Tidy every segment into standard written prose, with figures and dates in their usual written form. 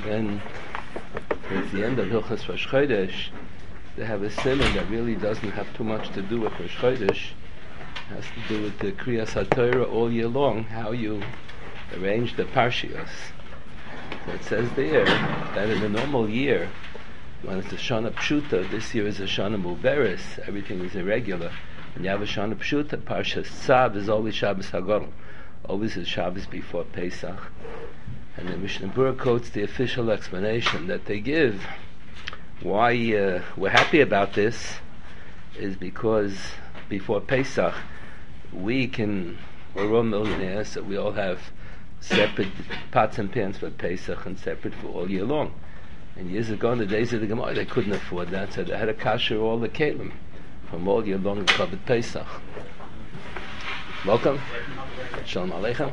then towards the end of Hilchas Rosh Chodesh, they have a simon that really doesn't have too much to do with Rosh Chodesh. It has to do with the Kriyas HaTorah all year long, how you arrange the Parshios. So it says there that in a normal year, when it's a Shana Pshuta, this year is a Shana Muberes, everything is irregular. When you have a Shana Pshuta, Parshas Tzav is always Shabbos HaGadol. Always is Shabbos before Pesach. And the Mishnah Berurah quotes the official explanation that they give. Why we're happy about this is because before Pesach, we're all millionaires, so we all have separate pots and pans for Pesach and separate for all year long. And years ago, in the days of the Gemara, they couldn't afford that, so they had to kasher all the kelim from all year long and covered Pesach. Welcome. Shalom Aleichem.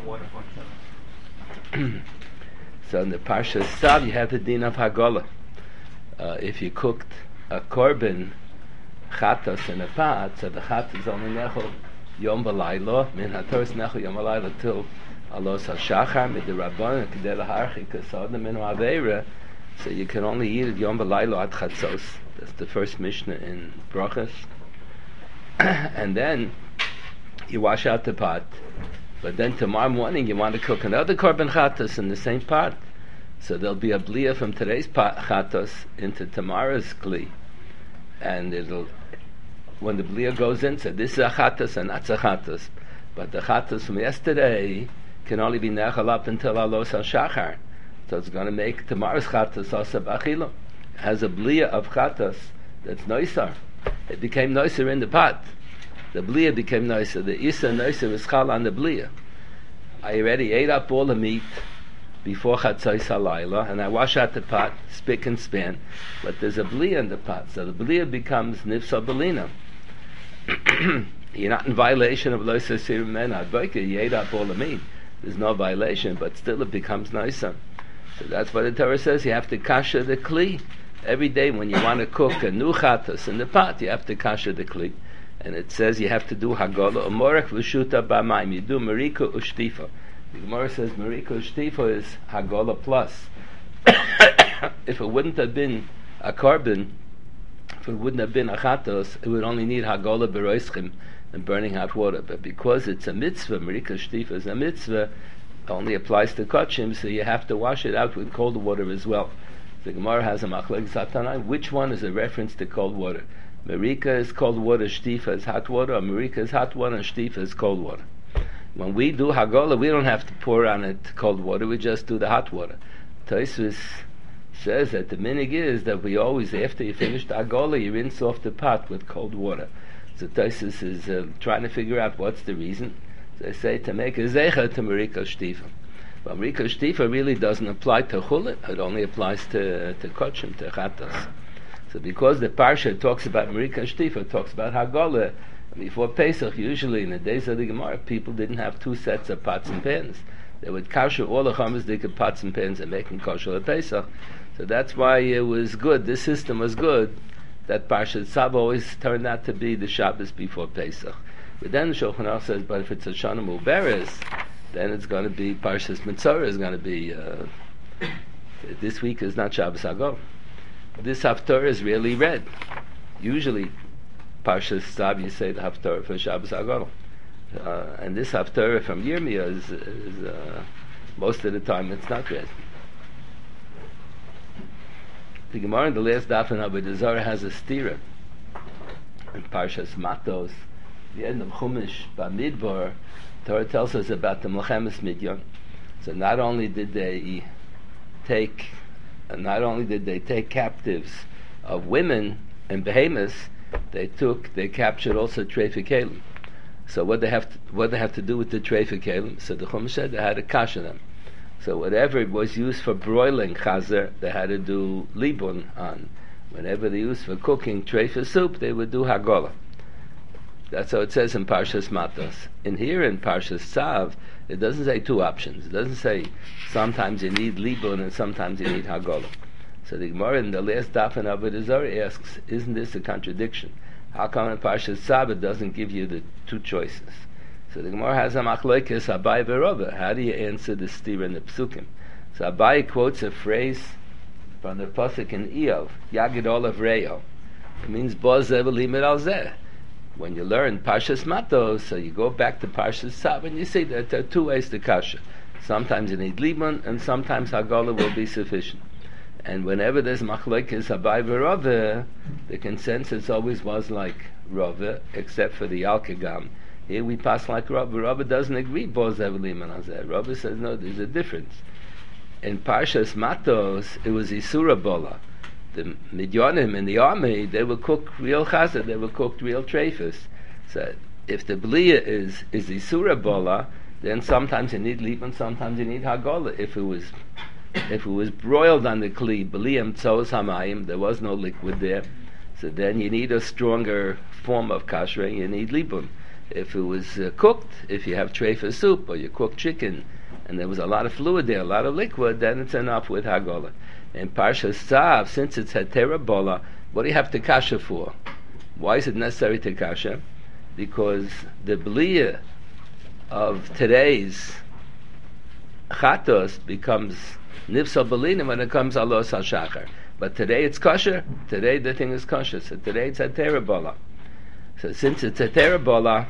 So in the Parsha Tzav, you have the din of Hagolah. If you cooked a korban chatas in a pot, so the chat is only nechol yom b'laylo, min hatoros nechol yom b'laylo till alos hashachar, mid the rabbanon k'dei laharchi kasodna min aveira. So you can only eat it yom b'laylo ad chatzos. That's the first Mishnah in Brachos. And then you wash out the pot. But then tomorrow morning you want to cook another korban chatas in the same pot. So there'll be a bliya from today's pot chatas into tomorrow's kli. And when the bliya goes in, so this is a chatas and that's a chatas. But the chatas from yesterday can only be nechal up until alos shachar. So it's going to make tomorrow's chatas also b'achila. It has a bliya of chatas that's noisar. It became noisar in the pot. The bliya became noisar. The isa noisar is chal on the bliya. I already ate up all the meat before chatzos halayla, and I wash out the pot, spick and span. But there's a bliya in the pot, so the bliya becomes nifsa belina. You're not in violation of lo sasir mena adboika. You ate up all the meat. There's no violation, but still it becomes noisar. So that's what the Torah says. You have to kasher the kli every day when you want to cook a new chatas in the pot. You have to kasher the kli. And it says you have to do Hagolah, Umorek v'shuta b'mayim. You do Marika u'shtifa. The Gemara says Marika u'shtifa is Hagolah plus. If it wouldn't have been a korban, if it wouldn't have been a chatos, it would only need Hagolah b'roischim and burning hot water. But because it's a mitzvah, Marika u'shtifa is a mitzvah, it only applies to kachim, so you have to wash it out with cold water as well. The Gemara has a machlek zatanai. Which one is a reference to cold water? Marika is cold water, shtifa is hot water, or Marika is hot water, and shtifa is cold water. When we do Hagolah, we don't have to pour on it cold water, we just do the hot water. Tosfos says that the minig is that we always, after you finish the Hagolah, you rinse off the pot with cold water. So Tosfos is trying to figure out what's the reason. So they say to make a zecha to Marika shtifa. But Marika shtifa really doesn't apply to chulin, it only applies to kochim, to chatas. So because the Parsha talks about Marika Shtifa, talks about Hagolah, before Pesach, usually in the days of the Gemara, people didn't have two sets of pots and pans. They would kasher all the chametz pots and pans and make them kosher at Pesach. So that's why it was good, this system was good, that Parsha Tzav always turned out to be the Shabbos before Pesach. But then the Shulchan Aruch says, but if it's a Shana Muberes, then it's going to be, Parshas Mitzorah is going to be, this week is not Shabbos HaGadol. This haftarah is really read. Usually, Parshas Tzav, you say the haftarah for Shabbos HaGadol. And this haftarah from Yirmiyah is most of the time it's not read. The Gemara in the last daf in Avodah Zarah has a stira. In Parshas Matos, the end of Chumash Bamidbar, Torah tells us about the Melchemes Midyan. So not only did they take captives of women and behemoths, they captured also treifei kelim. So what they have to do with the treifei kelim? So the Chumash said they had to kasher them. So whatever was used for broiling chazer, they had to do libun on. Whenever they used for cooking treifei soup, they would do hagolah. That's how it says in Parshas Matos. In here in Parshas Tzav, it doesn't say two options. It doesn't say sometimes you need libun and sometimes you need hagolah. So the Gemara in the last daf in Avodah Zarah asks, isn't this a contradiction? How come in Parshas Tzav it doesn't give you the two choices? So the Gemara has a machlokes Abai v'Rava. How do you answer the stira in the Psukim? So Abai quotes a phrase from the pasuk in Eov, Yagid Olav Reo. It means Boz Evelim Al Zeh. When you learn Parshas Matos, so you go back to Parshas Tzav, and you see that there are two ways to kasha. Sometimes you need Libun, and sometimes Hagolah will be sufficient. And whenever there's machlokes Abai v'Rava, the consensus always was like Rava, except for the Alkagam. Here we pass like Rava. Rava doesn't agree. Boz Evelim Al Zeh. Rava says no. There's a difference. In Parshas Matos, it was Isura Bola. The Midyanim in the army, they will cook real chazah, they will cook real treifus. So if the Blia is Isura Bola, then sometimes you need Liban, sometimes you need Hagolah. If it was broiled on the Kli, Bliam Tzos Hamayim, there was no liquid there, so then you need a stronger form of kashrei, you need Liban. If it was cooked, if you have treifus soup, or you cook chicken, and there was a lot of fluid there, a lot of liquid, then it's enough with Hagolah. In Parshas Tzav, since it's Hetera Bola, what do you have to kasha for? Why is it necessary to kasha? Because the Blia of today's Chatos becomes Nifsa Belinim when it comes Alos HaShachar. But today it's kosher. Today the thing is kosher. So today it's Hetera Bola. So since it's Hetera Bola,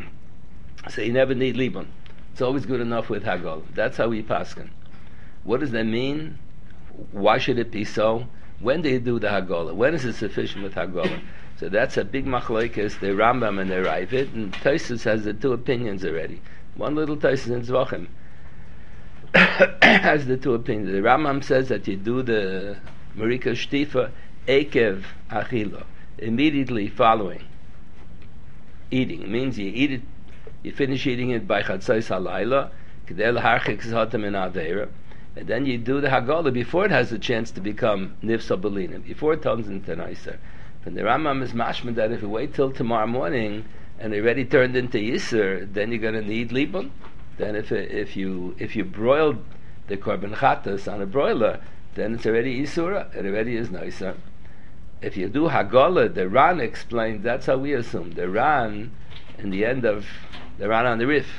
so you never need Liban. It's always good enough with Hagol. That's how we paskin. What does that mean? Why should it be so? When do you do the Hagolah? When is it sufficient with Hagolah? So that's a big machlokes, the Rambam and the Ravid, and Tosfos has the two opinions already. One little Tosfos in Zvachim has the two opinions. The Rambam says that you do the Marika Shtifa Ekev Achilo, immediately following eating. It means you eat it, you finish eating it by Chatzos Halayla, Kedel Harchik Zotem in Aveira, and then you do the Hagolah before it has a chance to become Nifsa Belinim, before it turns into Neiser. And the Rambam is mashma that if you wait till tomorrow morning and it already turned into Yisr, then you're going to need Libun. Then if you broiled the Korban Chatas on a broiler, then it's already Yisura, it already is Neiser. If you do Hagolah, the Ran explains, that's how we assume. The Ran, in the end of the Ran on the Rif,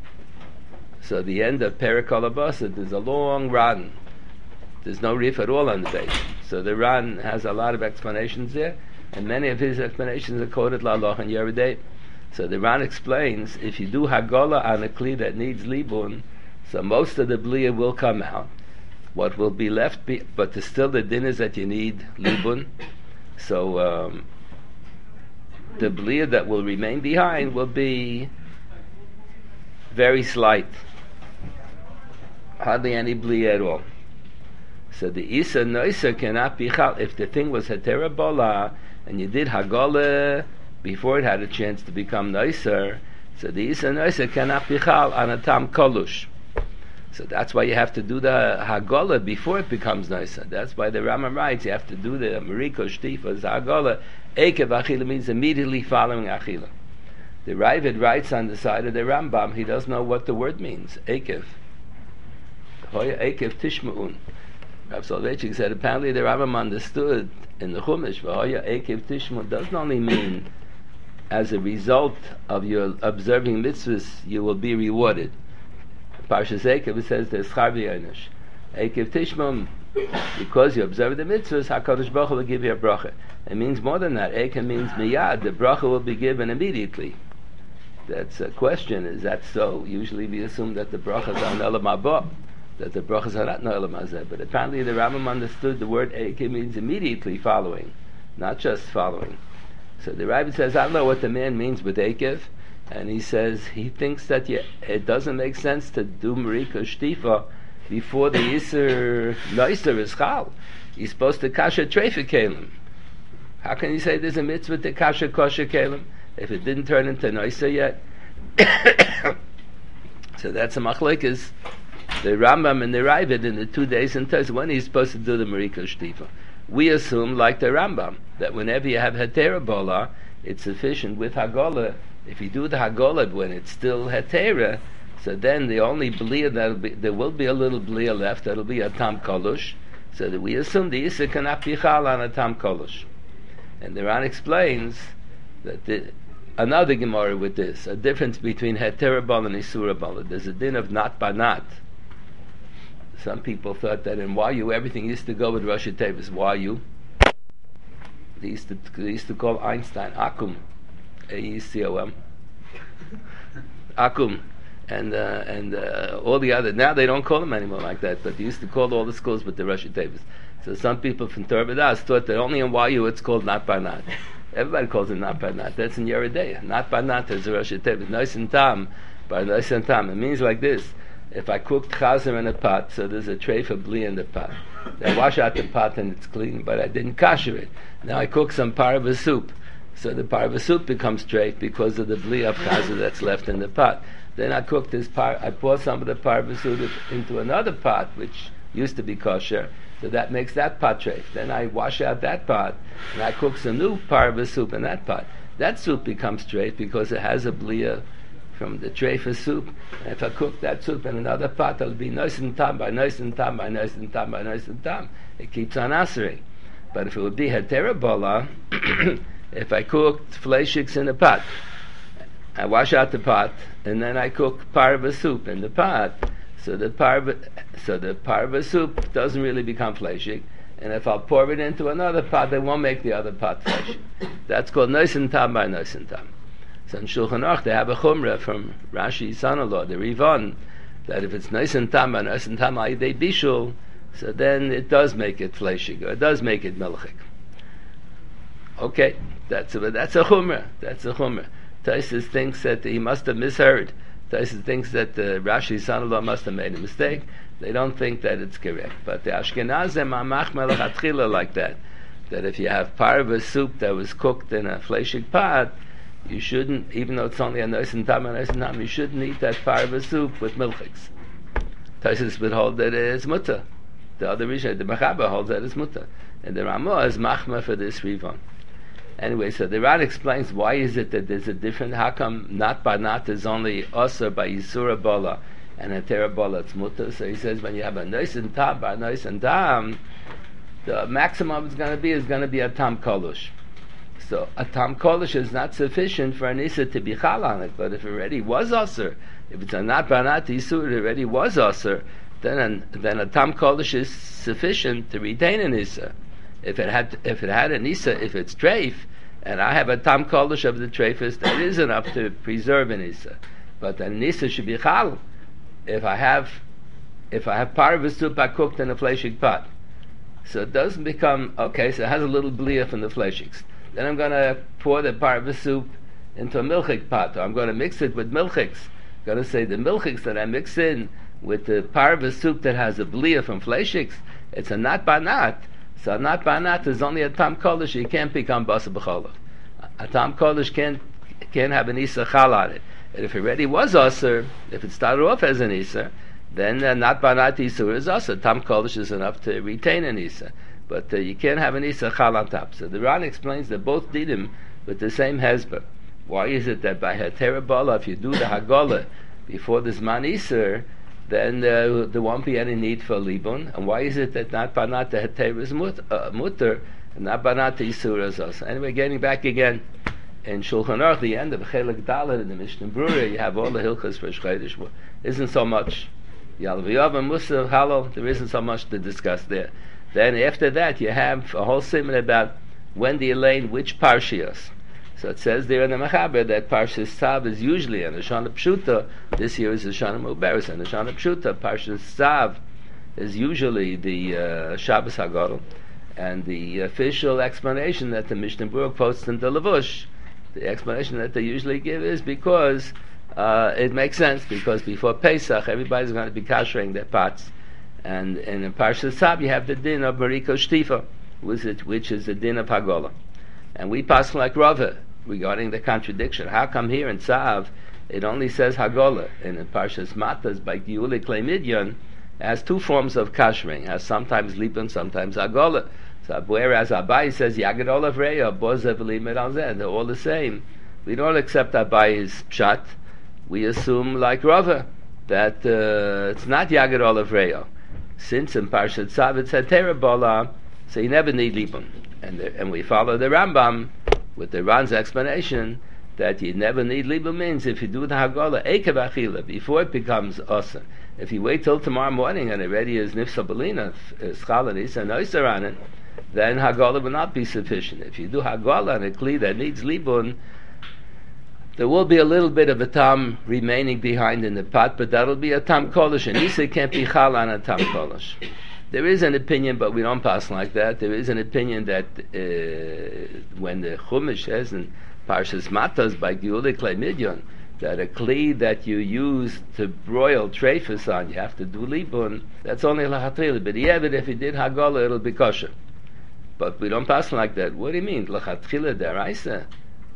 so the end of Perek Alabasa, there's a long Ran. There's no Rif at all on the base. So the Ran has a lot of explanations there, and many of his explanations are quoted La'aloch and Yeridei. So the Ran explains, if you do Hagolah on a Kli that needs Libun, so most of the Blia will come out. What will be left, but there's still the din is that you need Libun. So the Blia that will remain behind will be very slight. Hardly any Blia at all. So the Isa Noisa cannot be chal. If the thing was Hetera Bola and you did Hagolah before it had a chance to become Noiser, so the Isa Noisa cannot be chal on a Tam Kolush. So that's why you have to do the Hagolah before it becomes Noiser. That's why the Rambam writes you have to do the Mariko Shtifa, the Hagolah. Ekev Achila means immediately following Achila. The Ravid writes on the side of the Rambam, he doesn't know what the word means. Ekev. Hoya Ekev Tishma'un. Rav Soloveitchik said apparently the Rambam understood in the Chumash, Hoya Ekev Tishma'un doesn't only mean as a result of your observing mitzvahs you will be rewarded. Parshas Ekev, it says there's Schar v'Yonesh. Ekev Tishma'un, because you observe the mitzvahs, HaKadosh Baruch Hu will give you a bracha. It means more than that. Ekev means miyad, the bracha will be given immediately. That's a question, is that so? Usually we assume that the brachas are Ne'elam Haba, that the brachas are not Ne'elam Hazeh, but apparently the Rambam understood the word Ekev means immediately following, not just following. So the Rabbi says, I don't know what the man means with Ekev, and he says he thinks that it doesn't make sense to do Marika Shtifa before the Yisr Noiser is Chal. He's supposed to kasha Treifa Kelim. How can you say there's a mitzvah to kasha kosher Kelim if it didn't turn into Noiser yet? So that's a machlekes. The Rambam and the Ravid in the 2 days in Tez, when he's supposed to do the Marika Shtifa. We assume, like the Rambam, that whenever you have Hetera Bola, it's sufficient with Hagolah. If you do the Hagolah when it's still Hetera, so then the only Blia there will be a little Blia left, that'll be a Tam Kolush, so that we assume the Yisra cannot be Chal on a Tam Kolush. And the Ran explains that another Gemara with this, a difference between Hetera Bola and Isura Bola. There's a din of not banat. some people thought that in YU everything used to go with Rosh Tevis. YU. They used to call Einstein Akum, AECOM, Akum, and all the other. Now they don't call them anymore like that, but they used to call all the schools with the Rosh Tevis. So some people from Torbadas thought that only in YU it's called Nat Barnat. Everybody calls it Nat Barnat. That's in Yeridea. Nat Barnat is a Rosh Tevis. Nice and tam, by nice and tam. It means like this. If I cooked chazer in a pot, so there's a tray for bli in the pot. I wash out the pot and it's clean, but I didn't kasher it. Now I cook some parva soup. So the parva soup becomes straight because of the bli of chazer that's left in the pot. Then I cook this I pour some of the parva soup into another pot, which used to be kosher. So that makes that pot treif. Then I wash out that pot and I cook some new parva soup in that pot. That soup becomes straight because it has a blia from the treifa soup. And if I cook that soup in another pot, it'll be nice and tam by nice and tam by nice and tam by nice and tam. It keeps on answering. But if it would be heterabola, if I cooked fleishiks in a pot, I wash out the pot and then I cook parva soup in the pot. So the parva soup doesn't really become fleshik, and if I'll pour it into another pot, they won't make the other pot fleshik. That's called noisin tam by noisin tam. So in Shulchan Aruch they have a chumrah from Rashi's son-in-law, the Rivan, that if it's noisin tam by noisin tam they bishul, so then it does make it fleshik, or it does make it milchik. Okay, that's a chumrah. That's a chumrah. Taisus thinks that he must have misheard. Taisus thinks that Rashi's son-in-law must have made a mistake. They don't think that it's correct. But the Ashkenazim are machmel chatchila like that. That if you have parva soup that was cooked in a fleshik pot, you shouldn't, even though it's only a nice and tam, you shouldn't eat that parva soup with milchiks. Taisus would hold that it's mutter. The other Rishon, the Mechaber, holds that it's mutter. And the Ramah is machma for this Rivon. Anyway, so the Rad explains why is it that there's a different, how come not by not is only osir by Yisura Bola and a Terabola it's mutter. So he says when you have a nice and tam by nice and tam, the maximum is going to be a tam kolush. So a tam kolush is not sufficient for an Issa to be chal on it, but if it already was osir, if it's a not by not Yisura, it already was osir, then a tam kolush is sufficient to retain an Issa. If it had an Issa, if it's treif, and I have a tam kolish of the treifus, that is enough to preserve an Issa. But an Issa should be chal. If I have parva soup I cooked in a fleshik pot, so it doesn't become okay. So it has a little blia from the fleshiks. Then I'm going to pour the parva soup into a milchik pot, or I'm going to mix it with milchiks. I'm going to say the milchiks that I mix in with the parva soup that has a blia from fleshiks, it's a nat banat. So not banat is only a tam kolish. You can't become basa b'cholach. A tam kolish can't have an isa chal on it. And if it already was aser, if it started off as an isa, then not banat isur is aser. Tam kolish is enough to retain an isa, but you can't have an isa chal on top. So the Ran explains that both did him with the same hezbollah. Why is it that by heterabala, if you do the hagolah before this man isur, then there won't be any need for libun. And why is it that not banat the heter is mutter, and not banat the isur is also? Anyway, getting back again in Shulchan Aruch, the end of Chelik Dalet in the Mishnah Brura, you have all the hilchas for Shchedish. Isn't so much Yalviyav and Musa Halal. There isn't so much to discuss there. Then after that, you have a whole simon about when do you lane which parshias. So it says there in the Mechaber that Parshas Tzav is usually an Hoshana Pshuta. This year is Hoshana Muberes, and Hoshana Pshuta, Parshas Tzav is usually the Shabbos HaGadol. And the official explanation that the Mishnah Berurah quotes in the Levush, the explanation that they usually give is because it makes sense, because before Pesach everybody's going to be kashering their pots. And in Parshas Tzav you have the din of Mariko Shtifa, which is the din of Hagolah. And we pass like Rava regarding the contradiction. How come here in Tzav it only says Hagolah, and in Parshas Matas by Giuli Klei Midyan it has two forms of kashering. It has sometimes Lipun, sometimes Hagolah. So whereas Abai says Yagid Olav Reya, Bozev Limed Al Zeh, they're all the same. We don't accept Abai's pshat. We assume like Rava that it's not Yagid Olav Reya. Since in Parshas Tzav it said Terabola, so you never need Lipun. And we follow the Rambam with the Ran's explanation that you never need libun means if you do the Hagala, Ekev Achila, before it becomes Asa. If you wait till tomorrow morning and already is Nifsa Belina, Schalanis, and Oyster on it, then Hagala will not be sufficient. If you do Hagala on a Kli that needs libun, there will be a little bit of a tam remaining behind in the pot, but that'll be a tam kolish, and Isa can't be chal on a tam kolish. There is an opinion, but we don't pass like that. There is an opinion that when the Chumash says in Parshas Matas by Geula Klei Midyon, that a kli that you use to broil treifus on, you have to do libun, that's only lachatchila. But if you did Hagala, it'll be kosher. But we don't pass like that. What do you mean? Lachatchila deraisa?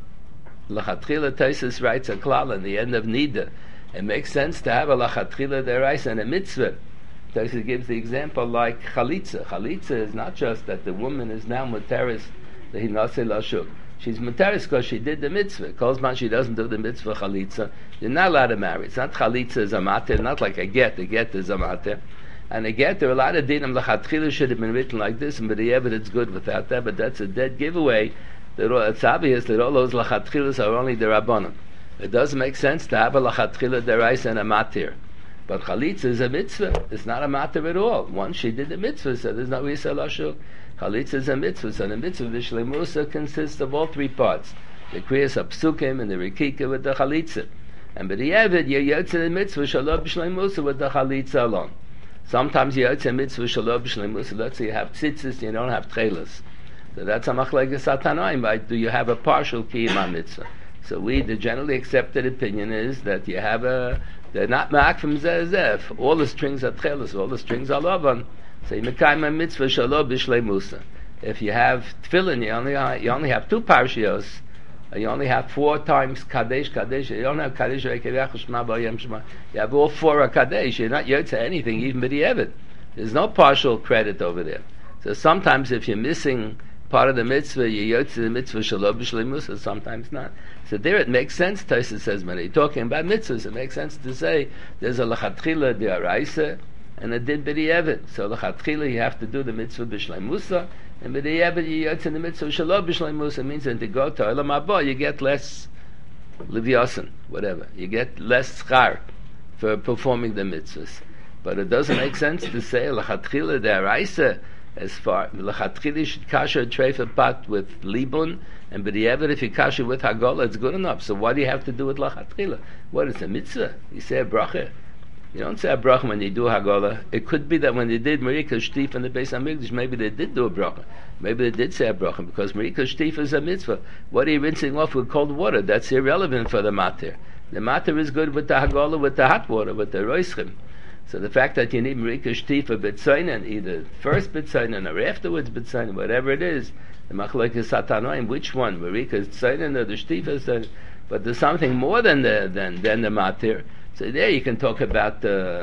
Lachatchila Taisus writes a klal in the end of Nida. It makes sense to have a lachatchila deraisa and a mitzvah. Taisus gives the example like chalitza. Chalitza is not just that the woman is now muteris the hinase lashuk. She's muteris because she did the mitzvah. Kolzman she doesn't do the mitzvah chalitza, you're not allowed to marry. It's not chalitza as a mater, not like a get. A get is a mater. And a get, there are a lot of dinim lachatchila should have been written like this, and but the evidence good without that. But that's a dead giveaway. It's obvious that all those lachatchilas are only the rabbanim. It doesn't make sense to have a lachatchila deraisa and a matir. But chalitza is a mitzvah. It's not a matir at all. Once she did the mitzvah, so there's no isa lashuk. Chalitza is a mitzvah. So the mitzvah v'shleimusa consists of all three parts: the kriyas apsukim and the rikika with the chalitza. And by the Yevid, you yotze the mitzvah shalom b'shleimusa with the chalitza alone. Sometimes you yotze a mitzvah shalom b'shleimusa. Let's say you have tzitzis, you don't have tchelas. So that's a machlekes satanoim. Right? Do you have a partial kiyum mitzvah? So the generally accepted opinion is that you have they're not ma'ak from zeh. All the strings are tchelas, all the strings are lavan. So you mekayim a mitzvah shalom b'shleimusa. If you have tefillin, you only have two parshios. You only have 4 times kadesh. You don't have kadesh re'keviach shema b'yom shema. You have all 4 kadesh. You're not yotze anything, even b'di'evet. There's no partial credit over there. So sometimes if you're missing part of the mitzvah, you yotze the mitzvah shalom b'shleimusa, sometimes not. So there it makes sense, Tosfos says, when you're talking about mitzvahs, it makes sense to say there's a lachatchila d'oraisa and a din b'di'evet. So lachatchila you have to do the mitzvah b'shleimusa, and b'di'evet you yotze the mitzvah shalom b'shleimusa, means that to go to olam haba you get less livyasan, whatever. You get less schar for performing the mitzvahs. But it doesn't make sense to say lachatchila d'oraisa. As far lachatchila should kasher a treifa pot with libun, and b'di'evet if you kasher with hagala, it's good enough. So why do you have to do it lachatchila? What is a mitzvah? You say a bracha. You don't say a bracha when you do hagala. It could be that when they did Merika Shtif in the Beis Hamikdash, maybe they did do a bracha. Maybe they did say a bracha because Merika Shtif is a mitzvah. What are you rinsing off with cold water? That's irrelevant for the matir. The matir is good with the hagala, with the hot water, with the roischim. So the fact that you need Merika Shtifa B'tzainen, either first B'tzainen or afterwards B'tzainen, whatever it is, the machlokes satanoim, which one, Merika Tzainen or the Shtifa Tzainen, but there's something more than the matir. So there you can talk about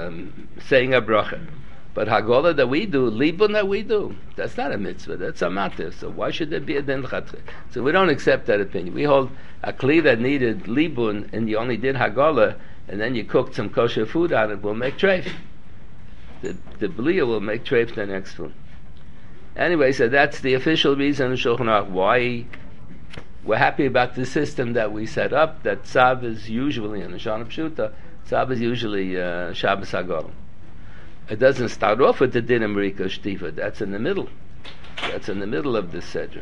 saying a bracha. But Hagala that we do, Libun that we do, that's not a mitzvah, that's a matir. So why should there be a din chatchil? So we don't accept that opinion. We hold a kli that needed Libun and you only did Hagala, and then you cooked some kosher food on it, will make treif. The bliya will make treif the next food. Anyway, so that's the official reason in Shulchan Aruch why we're happy about the system that we set up, that Tzav is usually, in the Shana Pshuta, Tzav is usually Shabbos HaGolim. It doesn't start off with the din of Merika Shtifa, that's in the middle. That's in the middle of the Sedra.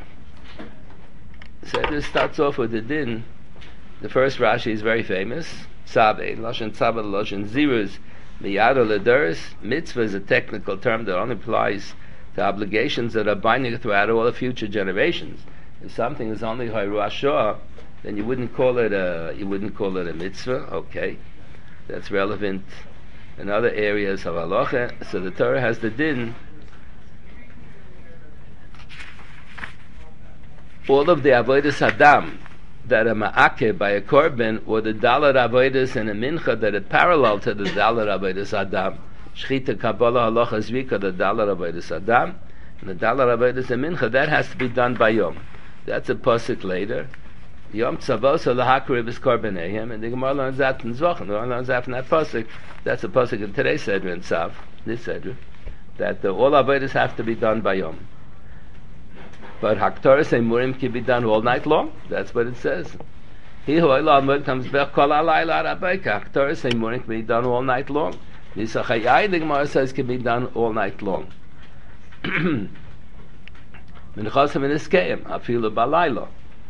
The Sedra starts off with the din. The first Rashi is very famous. Tzav, Lashon Tzav, Lashon Ziruz, Miyado Lederis. Mitzvah is a technical term that only applies to obligations that are binding throughout all the future generations. If something is only Hayru Ashah, then you wouldn't call it a mitzvah. Okay, that's relevant in other areas of halacha. So the Torah has the din. All of the avodas Adam that are ma'akeh by a korban, or the dalar avodas and a mincha that are parallel to the dalar avodas Adam. Shchita, Kabbalah, Halacha, Zvika, the dalar avodas Adam, and the dalar avodas and mincha, that has to be done by Yom. That's a pasuk later. Yom tzavos lahakriv is korbanehim, and the Gemara learns that in Zvachim. The Gemara learns that from that pasuk. That's a pasuk in today's Sedra in Tzav, this Sedra, that all avodas have to be done by Yom. But Haktoras and Murim can be done all night long. That's what it says. He who olam comes back kol alayla arabayka. Torah say morning can be done all night long. Nisach hayayin, the Gemara says, can be done all night long. Minchasim in Iskeim, afilu balayla.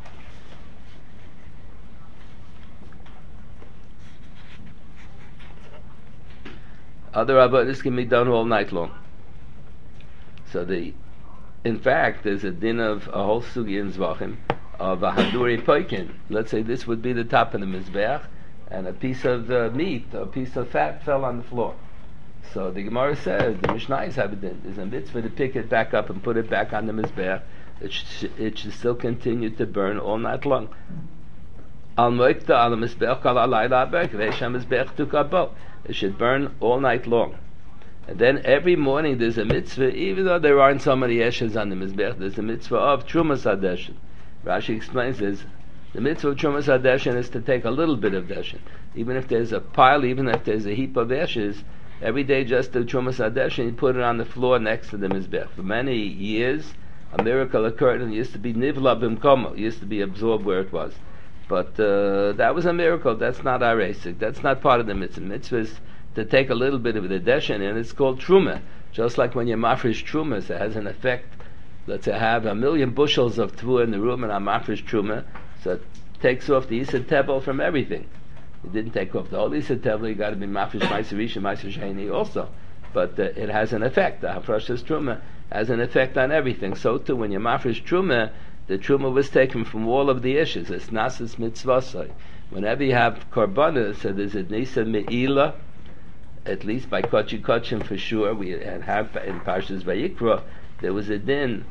Other avodas can be done all night long. So in fact, there's a din of a whole sugi in Zvachim of a haduri poikin. Let's say this would be the top of the mizbeach, and a piece of meat, a piece of fat fell on the floor. So the Gemara says, the Mishnayos have a din. There's a mitzvah to pick it back up and put it back on the mizbeach. It should still continue to burn all night long. Al moikta al mizbeach al alayla abek ve'esham mizbeach tukabo. It should burn all night long. And then every morning there's a mitzvah, even though there aren't so many eshes on the mizbech, there's a mitzvah of Trumas HaDeshen. Rashi explains this. The mitzvah of Trumas HaDeshen is to take a little bit of deshen. Even if there's a pile, even if there's a heap of ashes, every day just do Trumas HaDeshen, you put it on the floor next to the mizbech. For many years, a miracle occurred and it used to be nivla b'mkomo, it used to be absorbed where it was. But that was a miracle. That's not our asik. That's not part of the mitzvah. Mitzvah is to take a little bit of the deshen, and it's called truma. Just like when you mafresh trumas, it has an effect. Let's say I have 1,000,000 bushels of tvu in the room, and I mafresh truma, so it takes off the isad tebel from everything. It didn't take off the whole isad tebel. You got to be mafresh ma'aser rishon, ma'aser sheni also. But it has an effect. The hafrashas truma has an effect on everything. So too, when you mafresh truma, the truma was taken from all of the issues. It's nasis mitzvasai. Whenever you have korbanos, so there's a nisa me'ila, at least by kochi kochim for sure. We have in Parshas Vayikra, there was a din.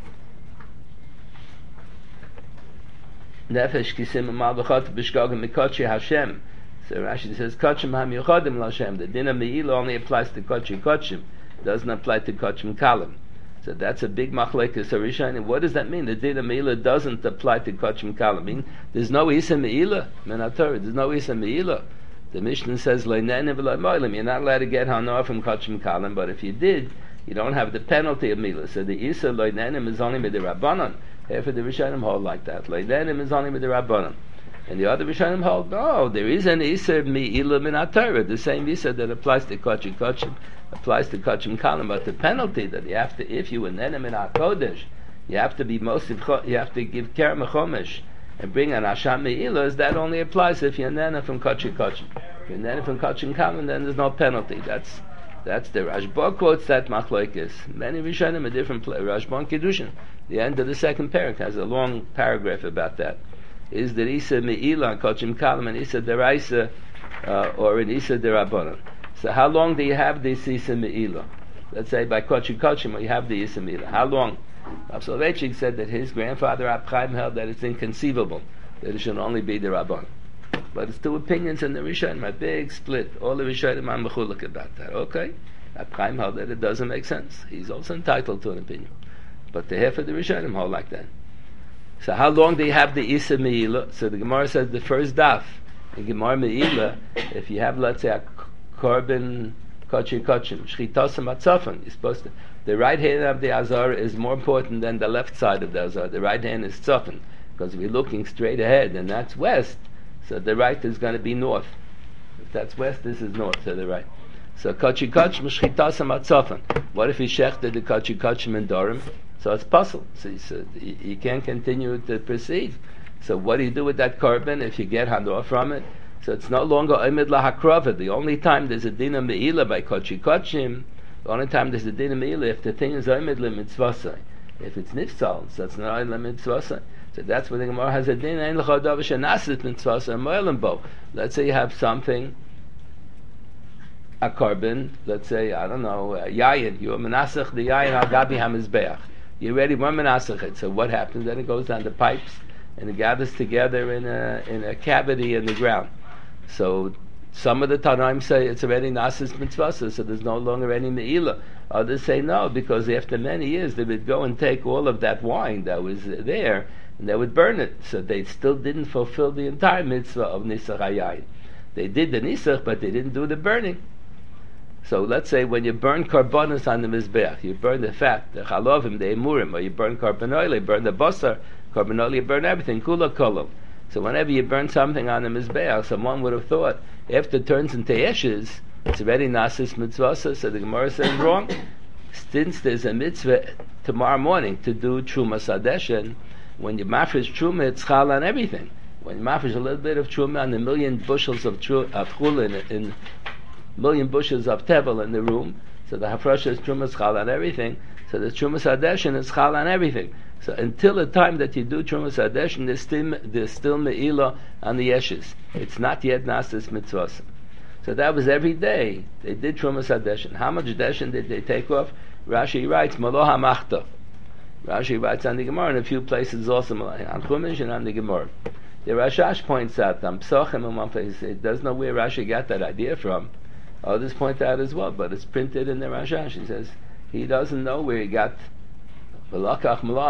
Nefesh kisim amal b'chot b'shgogim mikochi Hashem. So Rashi says kochim ham yochodim l'Hashem. The din of me'ila only applies to kochi kochim, doesn't apply to kochim kalim. So that's a big machlekes harishonim. What does that mean? The din of meila doesn't apply to kochim kalim. There's no isa meila. There's no isa meila. The Mishnah says leinenim v'leimolim. You're not allowed to get hanoah from kochim kalim, but if you did, you don't have the penalty of meila. So the isa leinenim is only with the rabbanon. Half of the rishonim hold like that. Leinenim is only with the rabbanon. And the other Rishonim hold, no, there is an Isser Mi'ila Min HaTorah, the same Isser that applies to Kochi Kochim, applies to Kochim Kalim, but the penalty that you have to, if you were Nenem in HaKodesh, you have to be Mosif, you have to give Kerem HaChomesh, and bring an Asham Mi'ila, that only applies if you're Nenem from Kochi Kochim. If you're Nenem from Kochim Kalim, then there's no penalty. That's the Rashba quotes that Machlokes. Many Rishonim a different place. Rashba and Kiddushin, the end of the second parak, has a long paragraph about that. Is the Isa Me'ila, Kochim Kalim, and Isa Deraisa, or an Isa Derabanan. So how long do you have this Isa Me'ila? Let's say by Kochim Kochim, you have the Isa Me'ila. How long? Rav Soloveitchik said that his grandfather Rab Chaim held that it's inconceivable, that it should only be the Rabban. But it's two opinions in the Rishonim, a big split. All the Rishonim are mechulek about that. Okay? Rab Chaim held that it doesn't make sense. He's also entitled to an opinion. But the half of the Rishonim hold like that. So how long do you have the Isa Me'ila? So the Gemara says the first daf in Gemara Me'ila, if you have, let's say, a korban kochi kochim, shchitasam atzafan, you're supposed to, the right hand of the azar is more important than the left side of the azar. The right hand is tzafan, because if you're looking straight ahead, and that's west, so the right is going to be north. If that's west, this is north, so the right. So kochi kochim, shchitasam atzafan. What if he shechted the kochi kochim in Dorim? So it's puzzle. So you can't continue to proceed. So what do you do with that korban if you get hanoah from it? So it's no longer oimid lahakrava. The only time there's a din of me'ila by kochi kochim, the only time there's a din of me'ila if the thing is oimid lemitzvasai. If it's nifsal, so it's not oimid lemitzvasai. So that's where the Gemara has a din ein l'chodav shenasit mitzvasai moelim bo. Let's say you have something, a korban. Let's say I don't know, yayin. You are menasach the yayin al gabi hamizbeach. You already were menasach it. So what happens? Then it goes down the pipes and it gathers together in a cavity in the ground. So some of the Tanaim say it's already nasis mitzvasa, so there's no longer any me'ila. Others say no, because after many years they would go and take all of that wine that was there and they would burn it. So they still didn't fulfill the entire mitzvah of nisach hayayin. They did the nisach, but they didn't do the burning. So let's say when you burn karbonos on the mizbeach, you burn the fat, the chalovim, the emurim, or you burn carbon oil, you burn the basar, carbon oil, you burn everything, kula kolom. So whenever you burn something on the Mizbeach, someone would have thought, after it turns into ashes, it's already Nasis Mitzvah, so the Gemara says wrong. Since there's a mitzvah tomorrow morning to do Truma Sadeshin, when you mafresh Truma, it's chal on everything. When you mafresh a little bit of Truma on a million bushels of chulin in million bushels of tevel in the room, so the hafresh is Truma is chal on everything, so the Truma Sadeshin is chal on everything. So until the time that you do Truma Sadeshin, there's still Me'ilah on the Yeshes. It's not yet Nasis Mitzvah. So that was every day. They did Truma Sadeshin. How much Deshin did they take off? Rashi writes, Malo HaMachta. Rashi writes on the Gemara in a few places also, on Chumash and on the Gemara. The Rashash points out, on Psochim in one place, it doesn't know where Rashi got that idea from. Others point out as well, but it's printed in the Rashash. He says, he doesn't know where he got that's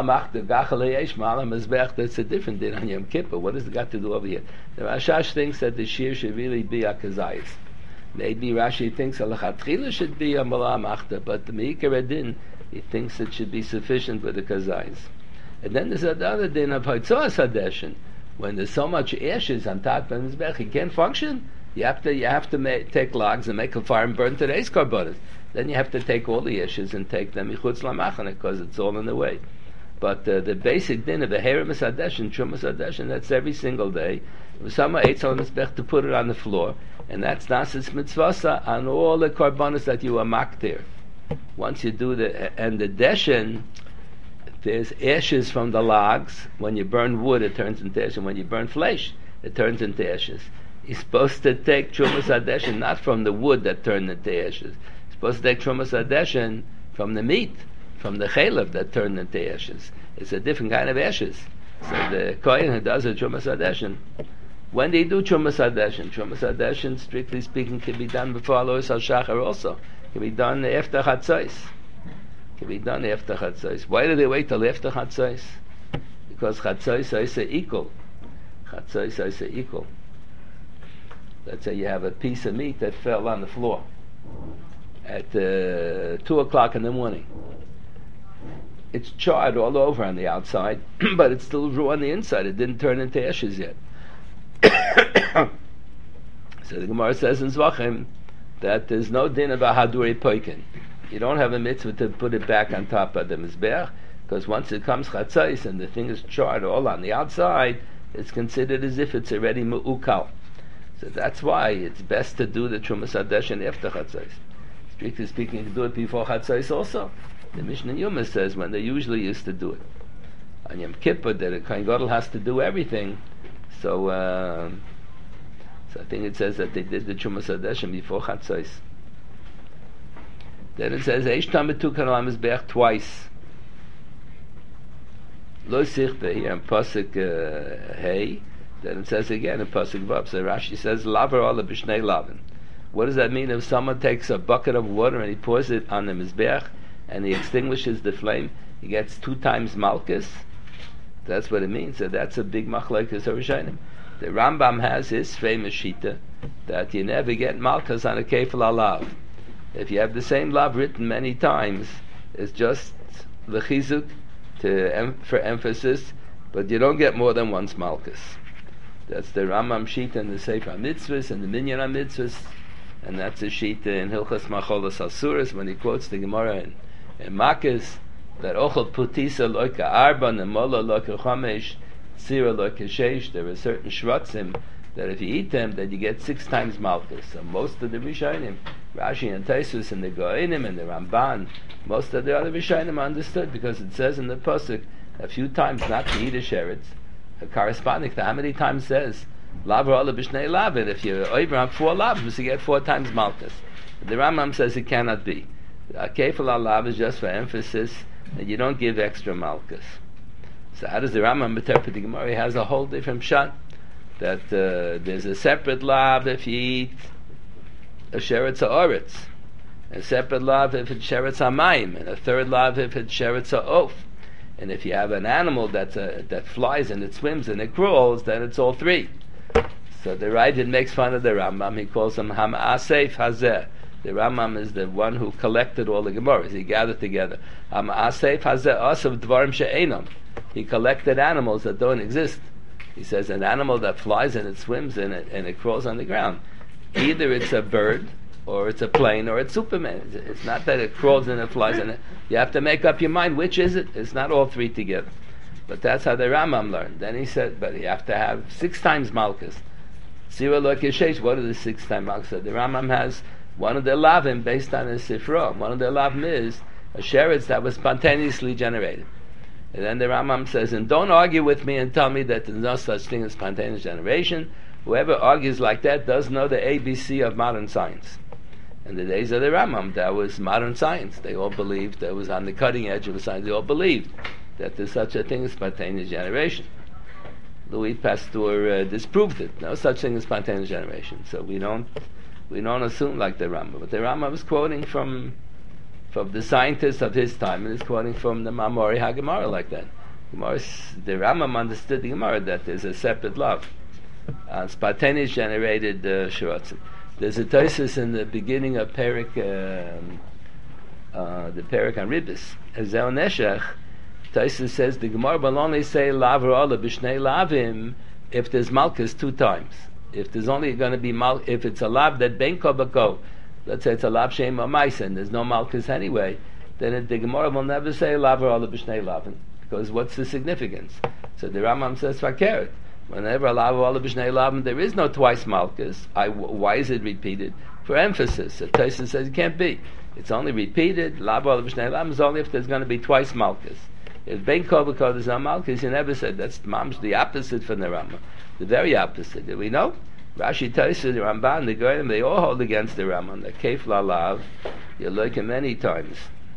a different din on Yom Kippur. What has it got to do over here? The Rashash thinks that the shir should really be a kazayis. Maybe Rashi thinks a lachatchila should be a malah machta, but the meikar din, he thinks it should be sufficient with the kazayis. And then there's another din of haitzah sadeshin. When there's so much ashes on top of the mizbech, he can't function. You have to take logs and make a fire and burn today's karbonis. Then you have to take all the ashes and take them ichutz lamachane because it's all in the way. But the basic din of the herem sadeshin, truma sadeshin, that's every single day. Sama eitz al mizbech to put it on the floor, and that's nasis mitzvasa on all the karbonis that you are maktir. Once you do and the deshin, there's ashes from the logs. When you burn wood, it turns into ashes. When you burn flesh, it turns into ashes. You're supposed to take truma sadeshin not from the wood that turned into ashes. Supposed to take Truma Sadeshin from the meat, from the chalev that turned into ashes. It's a different kind of ashes. So the Kohen who does a Truma Sadeshin, when they do Truma Sadeshin, strictly speaking, can be done before Alois HaShachar also. Can be done after Chatzos. Why do they wait till after Chatzos? Because Chatzos is equal. Let's say you have a piece of meat that fell on the floor at 2 o'clock in the morning. It's charred all over on the outside, but it's still raw on the inside. It didn't turn into ashes yet. So the Gemara says in Zvachim that there's no din about haduri poikin. You don't have a mitzvah to put it back on top of the mizbeach, because once it comes chatzais and the thing is charred all on the outside, it's considered as if it's already mu'ukal. So that's why it's best to do the Truma Sadeshin after chatzais. Strictly speaking, you can do it before Chatzos also. The Mishnah Yuma says when they usually used to do it. On Yom Kippur, that a Kohen Gadol has to do everything. So I think it says that they did the Truma Sadeshin before Chatzos. Then it says, Eish Tametu Kanal Mizbeach twice. Lo Sichta here in Pasuk Hey. Then it says again in Pasuk Vav. So Rashi says, Lavar Ola B'Shnei Lavin. What does that mean? If someone takes a bucket of water and he pours it on the mizbeach and he extinguishes the flame, he gets 2 times malchus. That's what it means. So that's a big machlokes of Rishonim. The Rambam has his famous shita that you never get malchus on a kefil alav. If you have the same lav written many times, it's just the chizuk for emphasis, but you don't get more than once malchus. That's the Rambam shita in the Sefer Mitzvahs and the Minyan Mitzvahs. And that's a sheet in Hilchas Macholas Asuras when he quotes the Gemara in Makis that Ochel Putisa Loika Arba Nemola Loika Chamesh Tzira Loika Sheish. There are certain shvatzim that if you eat them, that you get 6 times Malchus. So most of the Rishonim, Rashi and Taisus and the Goinim and the Ramban, most of the other Rishonim understood because it says in the Pasuk a few times not to eat a sheretz, corresponding to how many times it says Lavar Ola B'Shnei Lavin. If you're over on 4 lavs, you get 4 times malchus. The Rambam says it cannot be. A kefil alav is just for emphasis, and you don't give extra malchus. So how does the Rambam interpret the Gemara? He has a whole different pshat that there's a separate lav if you eat a sheretz ha'oretz, a separate lav if it's sheretz ha'mayim, and a third lav if it's sheretz ha'of. And if you have an animal that flies and it swims and it crawls, then it's all 3. So the Ravid makes fun of the Rambam. He calls him Hama'asef Hazeh. The Rambam is the one who collected all the Gemaras. He gathered together. Hama'asef Hazeh Asav Dvarim She'enam. He collected animals that don't exist. He says an animal that flies and it swims and it crawls on the ground. Either it's a bird, or it's a plane, or it's Superman. It's not that it crawls and it flies and it. You have to make up your mind which is it. It's not all three together. But that's how the Rambam learned. Then he said, but you have to have 6 times Malkus. Sira lo kishesh, what are the 6 times Malkus? The Rambam has one of the lavim based on his Sifra. One of the lavim is a sheretz that was spontaneously generated. And then the Rambam says, and don't argue with me and tell me that there's no such thing as spontaneous generation. Whoever argues like that doesn't know the ABC of modern science. In the days of the Rambam, that was modern science. They all believed that was on the cutting edge of science. They all believed that there's such a thing as spontaneous generation. Louis Pasteur disproved it. No such thing as spontaneous generation. So we don't assume like the Rambam. But the Rambam was quoting from the scientists of his time, and he's quoting from the Mamori HaGemara like that. The Rambam understood the Gemara that there's a separate love. Spontaneous generated shirotzim. There's a Tosfos in the beginning of Perik, the Perik on Ribis. Ezel Neshech, Tosfos says the Gemara will only say lav ro'ala b'shnei lavim if there's malchus 2 times. If there's only going to be if it's a lav that ben ko b'ko, let's say it's a lav shem ma'aisa and there's no malchus anyway, then the Gemara will never say lav ro'ala b'shnei lavim, because what's the significance? So the Rambam says fakeret. Whenever Allah b'shnei lavim, there is no twice malchus. Why is it repeated? For emphasis. So Tosfos says it can't be. It's only repeated. Lav Allah b'shnei lavim is only if there's going to be twice malchus. If ben kol b'kol there's no malchus, you never said that's the opposite from the Rambam. The very opposite. Do we know? Rashi, Tosfos, the Ramban, the Goyim, they all hold against the Rambam. The Keif Lalav, you look at many times.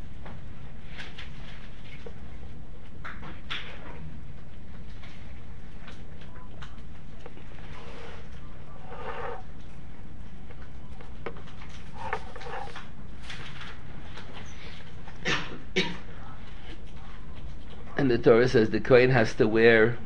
And the Torah says the Kohen has to wear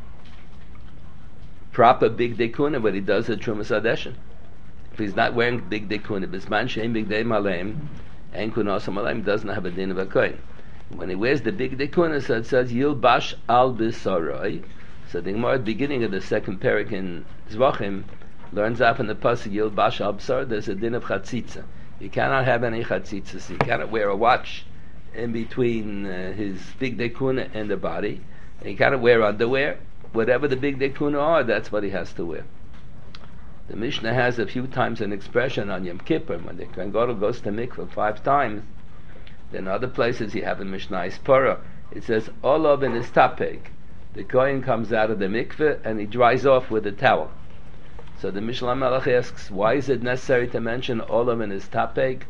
proper big dekuna, but he does a Trumas Adeshin. If he's not wearing big dekuna, bisman shein big day malem, and kunosam malem, doesn't have a din of a Kohen. When he wears the big dekuna, so it says yilbash al bisaroi. So the Gemara at the beginning of the second parak in Zvachim learns out in the pasuk yilbash al bisar. There's a din of chatzitza. You cannot have any chatzitza. So you cannot wear a watch in between his big dekuna and the body. And he cannot wear underwear. Whatever the big dekuna are, that's what he has to wear. The Mishnah has a few times an expression on Yom Kippur when the Kohen Gadol goes to mikveh 5 times. Then other places you have in Mishnah Ispara, it says Olav in his tapeg. The Kohen comes out of the mikveh and he dries off with a towel. So the Mishnah Melech asks, why is it necessary to mention Olav in his tapeg?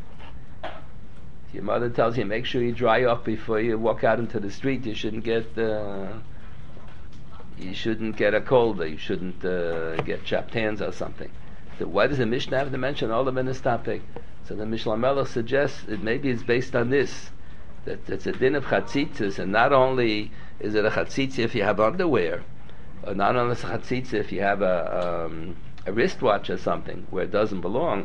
Your mother tells you, make sure you dry off before you walk out into the street. You shouldn't get a cold, or you shouldn't get chapped hands or something. So why does the Mishnah have to mention all of in this topic? So the Mishnah Melech suggests that maybe it's based on this, that it's a din of chatzitzas, and not only is it a chatzitza if you have underwear, or not only is it a chatzitza if you have a wristwatch or something where it doesn't belong.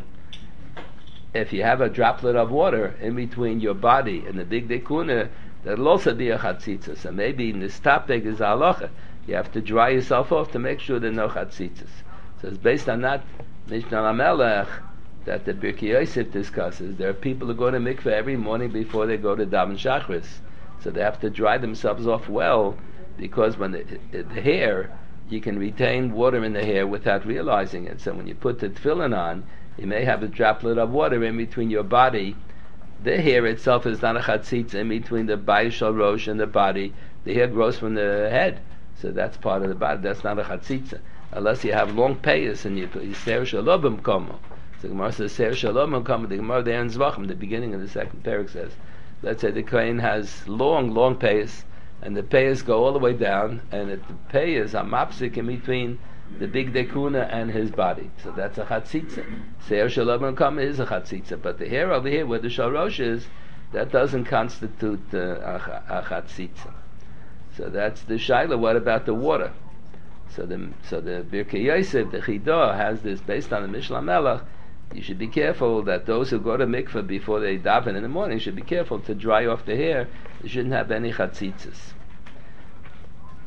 If you have a droplet of water in between your body and the big dekuna, that'll also be a chatzitza. So maybe in this topic is halacha. You have to dry yourself off to make sure there are no chatzitzas. So it's based on that Mishnah Lamelech that the Birkei Yosef discusses. There are people who go to mikveh every morning before they go to daven shachris. So they have to dry themselves off well, because when the hair, you can retain water in the hair without realizing it. So when you put the tefillin on, you may have a droplet of water in between your body. The hair itself is not a chatzitz in between the bayis shel rosh and the body. The hair grows from the head, so that's part of the body. That's not a chatzitza, unless you have long payas and you ser shalom komo. So the Gemara says ser shalom komo. The Gemara there in Zvachim, the beginning of the second parak says, let's say the kohen has long payas, and the payas go all the way down, and the payas are mapsik in between the big dekuna and his body. So that's a chatzitza. Seir shalom kama is a chatzitza, but the hair over here where the shalrosh is, that doesn't constitute a chatzitza. So that's the shaila. What about the water? So the Birkei Yosef, the Chidah, has this based on the Mishnah Melech. You should be careful that those who go to mikveh before they daven in the morning should be careful to dry off the hair. You shouldn't have any chatzitzas.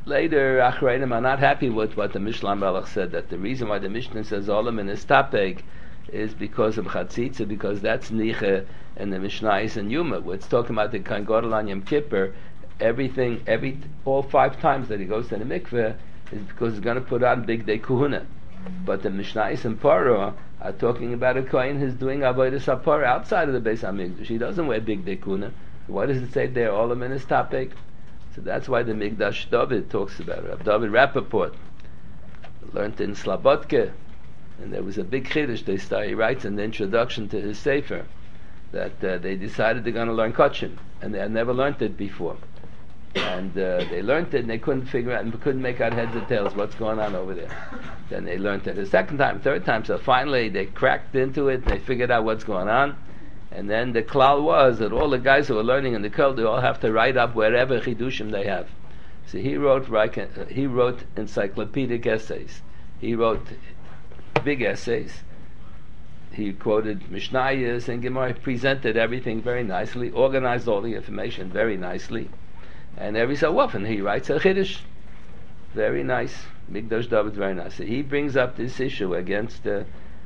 later Achreinim are not happy with what the Mishnah Melech said, that the reason why the Mishnah says Olam in his Tapeg is because of Chatzitza, because that's Niche and the Mishnah is in Yuma. Where it's talking about the Kohen Gadol on Yom Kippur, all 5 times that he goes to the mikveh is because he's going to put on Big Day Kuhuna. But the Mishnayos and Parah are talking about a Kohen who's doing Avodas HaParah outside of the Beis HaMikdash. He doesn't wear Big Day Kuhuna. Why does it say there, Olam in his Tapeg? So that's why the Migdash David talks about it. David Rappaport learned in Slabodka, and there was a big chiddush. He writes in the introduction to his Sefer that they decided they're going to learn Kotchin, and they had never learned it before. And they learned it, and they couldn't figure out, and couldn't make out heads or tails what's going on over there. Then they learned it a second time, third time, so finally they cracked into it, and they figured out what's going on. And then the klal was that all the guys who were learning in the kol, they all have to write up wherever chidushim they have. So he wrote encyclopedic essays. He wrote big essays. He quoted Mishnayos and Gemara, presented everything very nicely, organized all the information very nicely. And every so often he writes a chiddush. Very nice. Migdash David, very nice. So he brings up this issue against the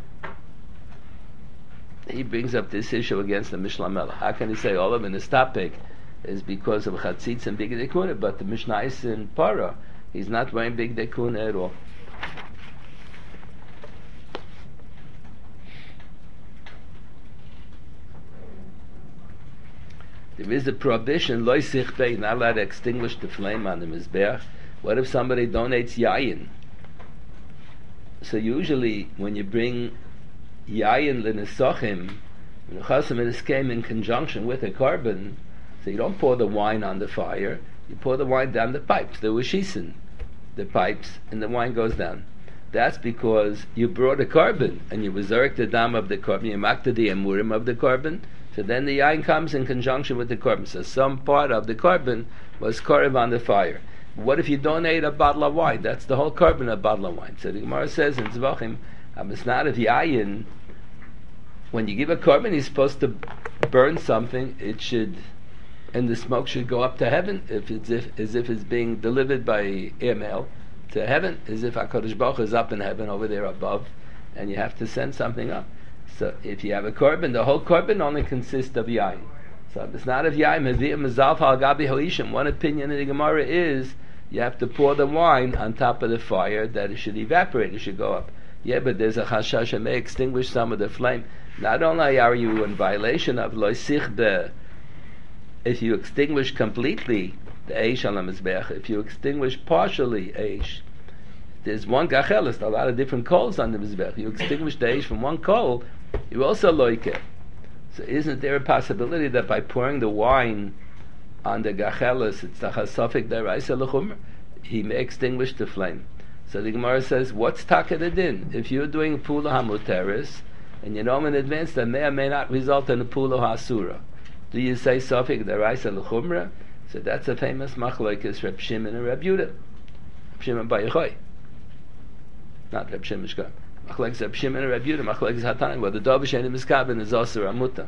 Mishnah Melech. How can he say all of in his topic is because of Chatzitz and Big Dekuna, but the Mishnah is in Parah, he's not wearing Big Dekuna at all. There is a prohibition, Lo Sichbei, not allowed to extinguish the flame on the Mizbeach. What if somebody donates yayin? So usually when you bring yayin l'nesochim, when the chasim came in conjunction with a carbon, so you don't pour the wine on the fire, you pour the wine down the pipes, the wishisen, the pipes, and the wine goes down. That's because you brought a carbon, and you resurrect the dam of the carbon, you makta the emurim of the carbon, so then the yain comes in conjunction with the carbon. So some part of the carbon was carved on the fire. What if you donate a bottle of wine? That's the whole carbon of a bottle of wine. So the Gemara says in Zvachim, it's not of yayin. When you give a carbon, he's supposed to burn something. It should, and the smoke should go up to heaven, as if it's being delivered by airmail to heaven, as if HaKadosh Baruch Hu is up in heaven over there above, and you have to send something up. So if you have a carbon, the whole carbon only consists of yayin. So if it's not of yayin, one opinion in the Gemara is you have to pour the wine on top of the fire, that it should evaporate, it should go up. Yeah, but there's a chashash that may extinguish some of the flame. Not only are you in violation of lo sichbe, if you extinguish completely the eish on the mizbeach, if you extinguish partially eish, there's one gachelis, a lot of different coals on the mizbeach. You extinguish the eish from one coal, you also loike. So isn't there a possibility that by pouring the wine on the gachelis, it's the chasafik deraisa l'chumr, he may extinguish the flame? So the Gemara says, what's taka the din? If you're doing pula hamuteris, and you know in advance that may or may not result in a pula hasura, do you say safik deraisa l'chumra? So that's a famous machlokes Reb Shimon and Reb Yehuda. Reb Shimon Bar Yochai, not Reb Shimon Shkar. Machlokes Reb Shimon and Reb Yehuda, machlokes Hatanim, where the Dovish and Miskaben is also Ramuta.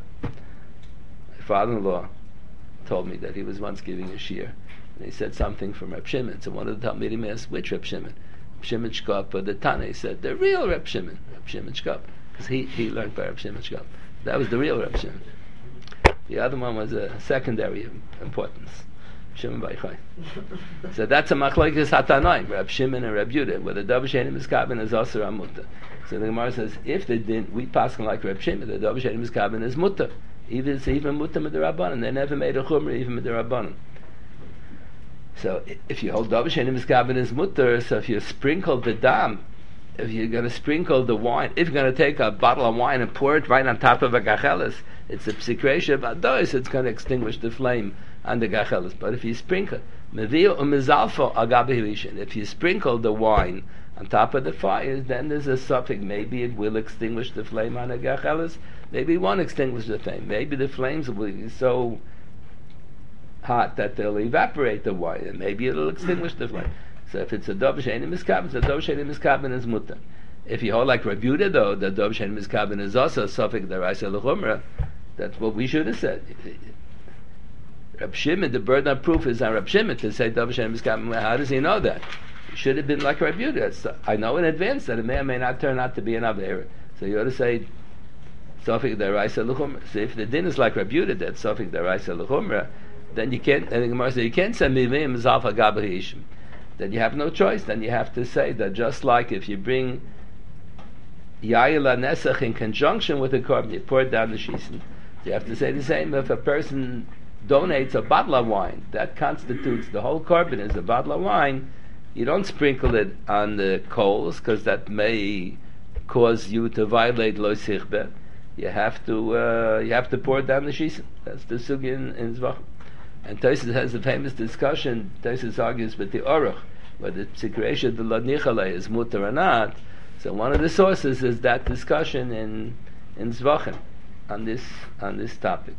My father-in-law told me that he was once giving a shiur, and he said something from Reb Shimon. So one of the Talmidim asked, which Reb Shimon? Reb Shimon Shkar, or the Tana? He said, the real Reb Shimon Shkar, because he learned by Reb Shimon Shkar. That was the real Reb Shimon. The other one was a secondary importance. Shimon Bar Yochai. So that's a machlokes Hatanaim, Reb Shimon and Reb Yehuda, where the Davar She'ein Miskaben is also a mutter. So the Gemara says, if they didn't, we pass like Reb Shimon, the Davar She'ein Miskaben is mutter. Even mutter with the Rabbanan. They never made a chumrah even with the Rabbanan. So if you hold Davar She'ein Miskaben is mutter, so if you sprinkle the dam, if you're going to sprinkle the wine, if you're going to take a bottle of wine and pour it right on top of a gachelis, it's a psikresha b'adois, it's going to extinguish the flame on the gachelis. But if you sprinkle, if you sprinkle the wine on top of the fire, then there's a suffix. Maybe it will extinguish the flame on the gachelis. Maybe it won't extinguish the flame. Maybe the flames will be so hot that they'll evaporate the wine, and maybe it'll extinguish the flame. So if it's a Davar She'ein Miskaben, the Davar She'ein Miskaben is mutter. If you hold like Reb Yehuda, though, the Davar She'ein Miskaben is also a suffix deraisa l'chumra. That's what we should have said. If you hold like Reb Yehuda, though, the Davar She'ein Miskaben is also a suffix deraisa l'chumra. That's what we should have said. If you hold like Reb Yehuda, though, the Davar She'ein Miskaben is also a suffix deraisa l'chumra. That's what we should have said. Reb Shimon, the burden of proof is on Reb Shimon to say Davar Shein Miskaben. How does he know that? It should have been like Reb Yehuda. I know in advance that it may or may not turn out to be an Avera. So you ought to say Sofik Deraisa L'Chumra. So if the din is like Reb Yehuda, that's Sofik Deraisa L'Chumra, then you can't. And the Gemara says you can't say Mivim Zalfa Gabah Yishim. Then you have no choice. Then you have to say that just like if you bring Yaila Nesach in conjunction with the korban, you pour it down the shisen. You have to say the same if a person donates a bottle of wine that constitutes the whole korban is a bottle of wine. You don't sprinkle it on the coals because that may cause you to violate lo sichbeh. You have to pour it down the shisen. That's the sugi in Zvach. And Tosfos has a famous discussion. Tosfos argues with the Aruch whether the psikreisha de la nichale is mutar or not. So one of the sources is that discussion in Zvachim on this topic.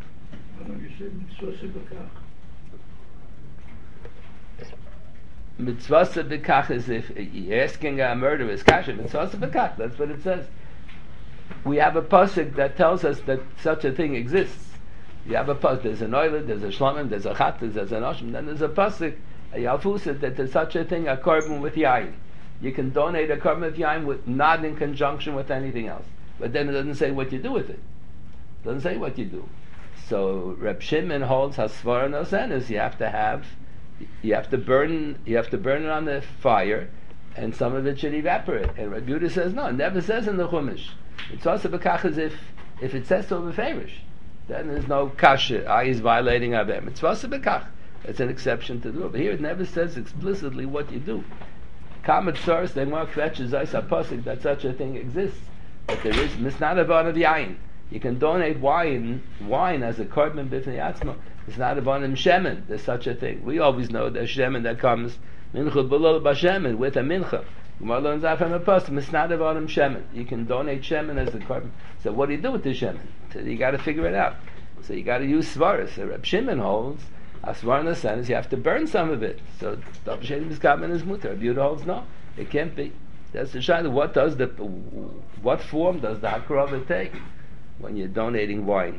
Mitzvah bekach is if you're asking a murderer's kasha. Mitzvah bekach. That's what it says. We have a pasuk that tells us that such a thing exists. You have a pasuk. There's an oiled, there's a shlomim, there's a chatz, there's an oshim. Then there's a pasuk, a yalfusa, that there's such a thing, a korban with yayin. You can donate a korban with yayin with not in conjunction with anything else. But then it doesn't say what you do with it. It doesn't say what you do. So Reb Shimon holds hasvara no senes. You have to burn it on the fire, and some of it should evaporate. And Reb Yehuda says no. It never says in the Chumash. It's also bekach as if it says so beferish. Then there's no kasha. Is violating Avem. It's vasa bekach. It's an exception to the rule. But here it never says explicitly what you do. Kamet source, they want kvetches a pasuk that such a thing exists. But there is misnadavan of yain. You can donate wine as a korban b'fnei atzmo. It's not a bonim shemen. There's such a thing. We always know there's shemen that comes mincha below b'shemen with a mincha. Gemara learns that from a pasuk. It's not a bonim shemen. You can donate shemen as a korban. So what do you do with the shemen? So you got to figure it out. So you got to use svaras. So Reb Shimon holds asvar in the sense you have to burn some of it. So Davar Shein Miskaben is mutar. Reb Yehuda holds no, it can't be. That's the shayla. What form does the hakrava take when you're donating wine?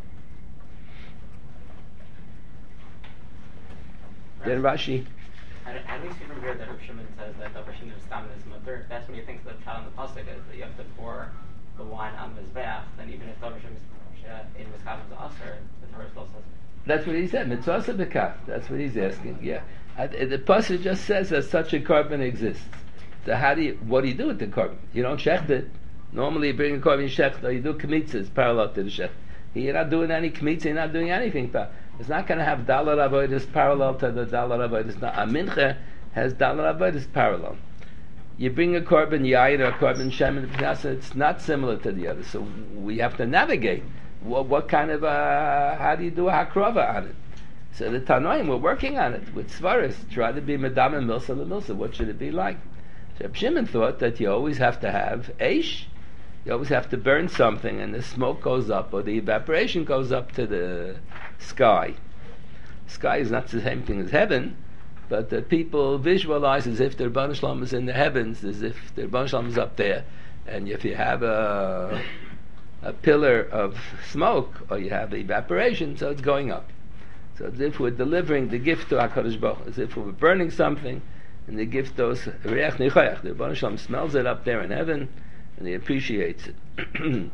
Then Rashi. At least you remember that Reb Shimon says that Davar Shein Miskaben is mutar. That's when you think the child in the pasuk is that you have to pour the wine on the mizbeach. Then even if Davar Shein Miskaben is aser, the Torah still says. That's what he said. Mitzvah bekach. That's what he's asking. Yeah, the pasuk just says that such a korban exists. So what do you do with the korban? You don't shecht it. Normally you bring a korban shecht, or you do kmitzas parallel to the shecht. You're not doing any kmitzah. You're not doing anything. It's not going to have dalar avodas parallel to the dalar avodas. A mincha has dalar avodas parallel. You bring a korban yayin or a korban shemen. It's not similar to the other. So we have to navigate. What kind of how do you do a hakrava on it? So the Tanoim, we're working on it with svaris. Try to be medam and milsa lemilsa. What should it be like? So Reb Shimon thought that you always have to have eish. You always have to burn something, and the smoke goes up, or the evaporation goes up to the sky. Sky is not the same thing as heaven, but the people visualize as if their Rebbeinu Shalom is in the heavens, as if their Rebbeinu Shalom is up there. And if you have a pillar of smoke, or you have evaporation, so it's going up. So as if we're delivering the gift to HaKadosh Baruch Hu, as if we're burning something, and the gift goes reach nichayach. The Rebbeinu Shalom smells it up there in heaven, and he appreciates it.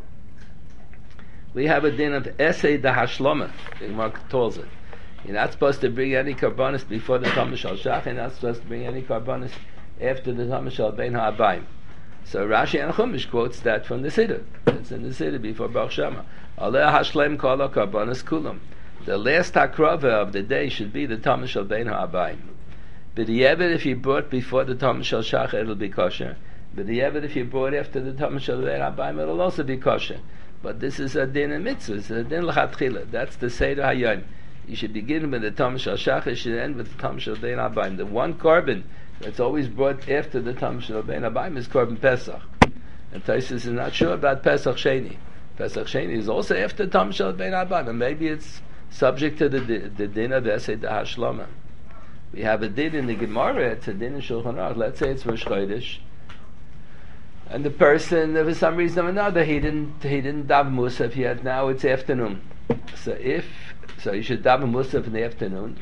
We have a din of esei da hashloma. The Gemara tells it. You're not supposed to bring any karbonis before the Tamid Shal Shach. You're not supposed to bring any karbonis after the Tamid Shal Bein Ha'abayim. So Rashi and Chumash quotes that from the Siddur. It's in the Siddur before Baruch Shema. Aleh hashlem kol karbonis kulam. The last hakrava of the day should be the Tamid Shal Bein Ha'abayim. But if you brought before the Tamid Shal Shach, it'll be kosher. But if you brought after the Tamid Shal Bein Ha'abayim, it'll also be kosher. But this is a din of mitzvah. It's a din l'chatchila. That's the Seder Hayom. You should begin with the Tamid Shal Shach. You should end with the Tamid Shal Bein Ha'abayim. The one korban that's always brought after the Tamid Shal Bein Ha'abayim is korban Pesach. And Tosfos is not sure about Pesach Sheni. Pesach Sheni is also after Tamid Shal Bein Ha'abayim. And maybe it's subject to the din of Esei da Hashlama. We have a din in the Gemara. It's a din in Shulchan Aruch. Let's say it's Rosh Chodesh. And the person, for some reason or another, he didn't daven Musaf yet. Now it's afternoon. So you should daven Musaf in the afternoon.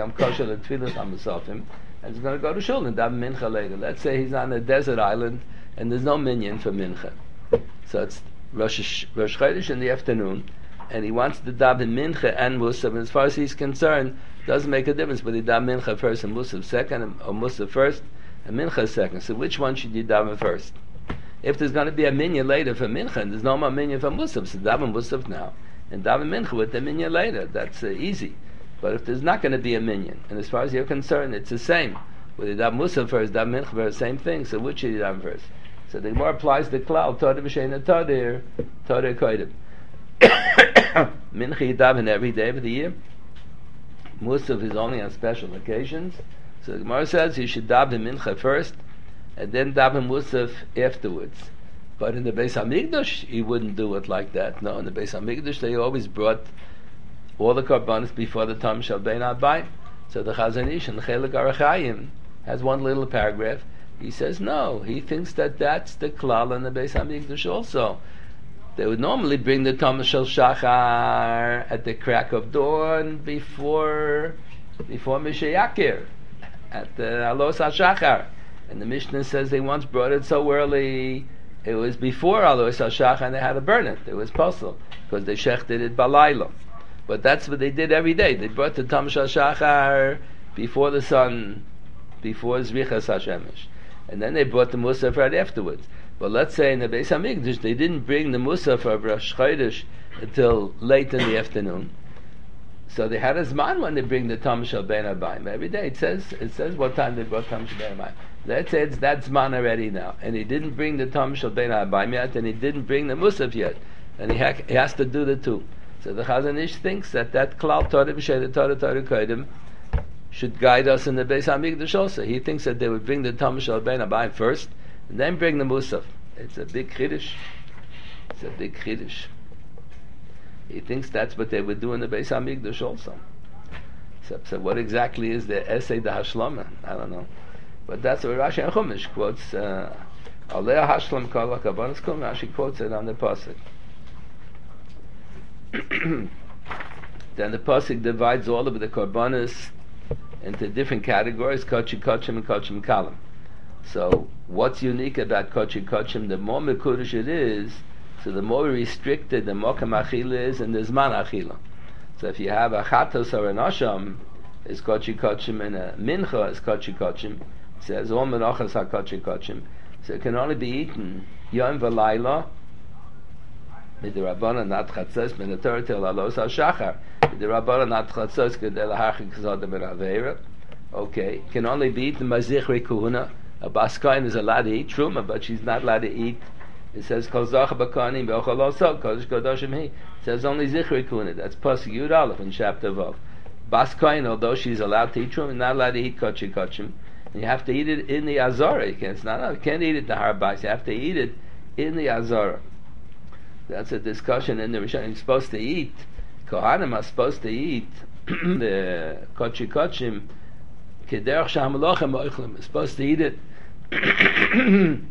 And he's going to go to shul and daven mincha later. Let's say he's on a desert island and there's no minyan for mincha. So it's Rosh Chodesh in the afternoon, and he wants to daven mincha and musaf. And as far as he's concerned, it doesn't make a difference whether you daven mincha first and musaf second, or musaf first and mincha second. So which one should you daven first? If there's going to be a minyan later for mincha, and there's no more minyan for musaf, so daven musaf now and daven mincha with the minyan later. That's easy. But if there's not going to be a minyan, and as far as you're concerned, it's the same. Whether you daven musaf first, daven mincha first, same thing. So which should you daven first? So the Gemara applies the klal Todah b'sheina Todah kodim. Mincha you daven every day of the year. Musaf is only on special occasions. So the Gemara says you should daven mincha first, and then daven musaf afterwards. But in the Beis Hamikdash, you wouldn't do it like that. No, in the Beis Hamikdash, they always brought all the korbanos before the Tam Shel Bein Abayim. So the Chazon Ish and the Chelik Arachayim has one little paragraph. He says no. He thinks that that's the klal in the Beis Hamikdash also. They would normally bring the Tam Shel Shachar at the crack of dawn before Mishayakir, at the Alos HaShachar. And the Mishnah says they once brought it so early, it was before Alos HaShachar, and they had to burn it. It was possible because they shechted it balayla. But that's what they did every day. They brought the Tam Shel Shachar before the sun, before Zrichas HaShemesh. And then they brought the Musaf right afterwards. But let's say in the Beis Hamikdash, they didn't bring the Musaf of Rosh Chodesh until late in the afternoon. So they had a zman when they bring the Tam Shel Bein Abayim. Every day it says what time they brought Tam Shel Bein Abayim. Let's say it's that zman already now. And he didn't bring the Tam Shel Bein Abayim yet, and he didn't bring the Musaf yet. And he has to do the two. So the Chazon Ish thinks that klal Todah b'sheina Todah kodim should guide us in the Beis Hamikdash also. He thinks that they would bring the Tam Shel Bein Abayim first, and then bring the Musaf. It's a big chiddush. He thinks that's what they would do in the Beis Hamikdash also. So what exactly is the essay, the Hashlama? I don't know. But that's what Rashi and Chumash quotes. Alei Hashlam Kol HaKavanos Kum. Rashi quotes it on the pasuk. Then the pasuk divides all of the korbanos into different categories: kochi kochim and kochim kalim. So what's unique about kochi kochim? The more mekudesh it is, so the more restricted the mokam achila is, and the zman achila. So if you have a chatos or an asham, is kochi kochim, and a mincha is kochi kochim. It says all menachas are kochi kochim. So it can only be eaten yom v'layla. Midirabana not chatzos min the Torah till alos hashachar. Midirabana not chatzos kedei lahachik zodem ben aveira. Okay, can only be eaten by zichri kuhuna. A baskain is allowed to eat truma, but she's not allowed to eat. It says kol zach bakanim ve'ochal also kodesh kodoshim he. It says only zichri kuhuna. That's pasuk Yud Aleph in chapter Vav. Baskain, although she's allowed to eat truma, not allowed to eat kochi kochim. You have to eat it in the azara. You can't eat it in the harbais. You have to eat it in the azara. That's a discussion in the Rishonim. You're supposed to eat. Kohanim are supposed to eat the kochi kochim. Kederach shamalochem oichlem. You're supposed to eat it in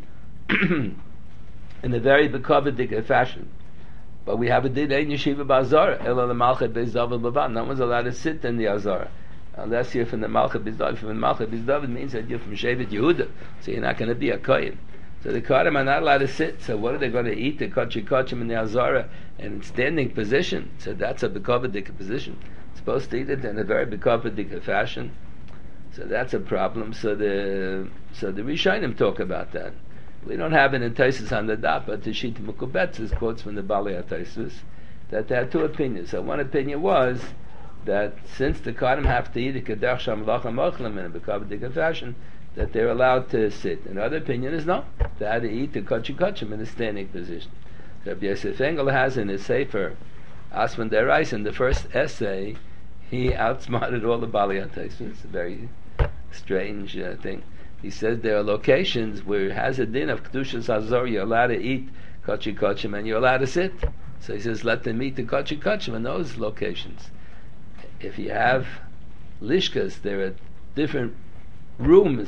a very bekavadik fashion. But we have a din ein yeshiva ba'azara. Ela lemalchet beis David levan. No one's allowed to sit in the azara unless you're from the malchet beis David. From the malchet beis David means that you're from Shevet Yehuda, so you're not going to be a kohen. So the Kohanim are not allowed to sit. So what are they going to eat? The kochi kochim in the azara in standing position. So that's a bekavadik position. Supposed to eat it in a very bekavadik fashion. So that's a problem. So the Rishonim talk about that. We don't have it in Taisus on the dot, but the Shita Mukubetz quotes from the Balei HaTaisus that there are two opinions. So one opinion was that since the Kohanim have to eat a Kedach Sham Lachem Ochlim in a bekavadik fashion, that they're allowed to sit. Another opinion is no, they had to eat the kochi kochim in a standing position. So Rabbi Yosef Engel has in his Sefer Asman Derais, in the first essay, he outsmarted all the Balei HaTaisus. It's a very strange thing. He says there are locations where it has a din of Kedushas Hazor, you're allowed to eat kochi kochim and you're allowed to sit. So he says let them eat the kochi kochim in those locations. If you have lishkas, there are different rooms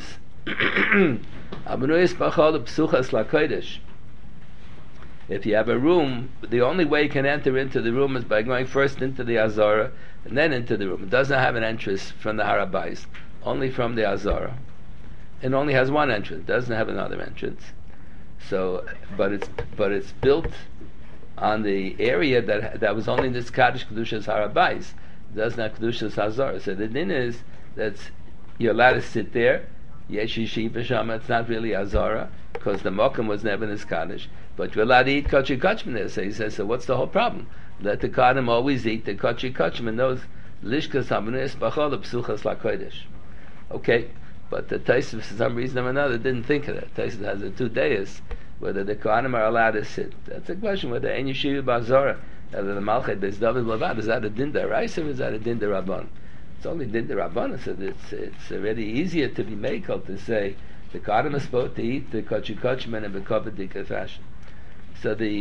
If you have a room, the only way you can enter into the room is by going first into the Azara and then into the room. It doesn't have an entrance from the Harabais, only from the Azara. It only has one entrance, doesn't have another entrance. So, but it's built on the area that was only this Kaddish Kedushas Harabais. It doesn't have Kedushas Azara. So the din is that you're allowed to sit there. Yesh Yeshiva Shama, it's not really Azara, because the Mokum was never in Kaddish. But you're allowed to eat Kochi Kachman there. So he says, so what's the whole problem? Let the Kaddim always eat the Kochi Kachman, those Lishkas Hamunis Bachol Psuchas LaKodesh. Okay, but the Taisv, for some reason or another, didn't think of that. Taisv has the 2 days, whether the Kohanim are allowed to sit. That's a question, whether Ein Yeshiva B'Azara, whether the Malchet, there's David Lavad, is that a Din Daraisa or is that a Din Darabban? It's only Din Darabban, so it's already easier to be makel to say the Kohanim is supposed to eat the Kochi Kachman in a Kovadika fashion. So the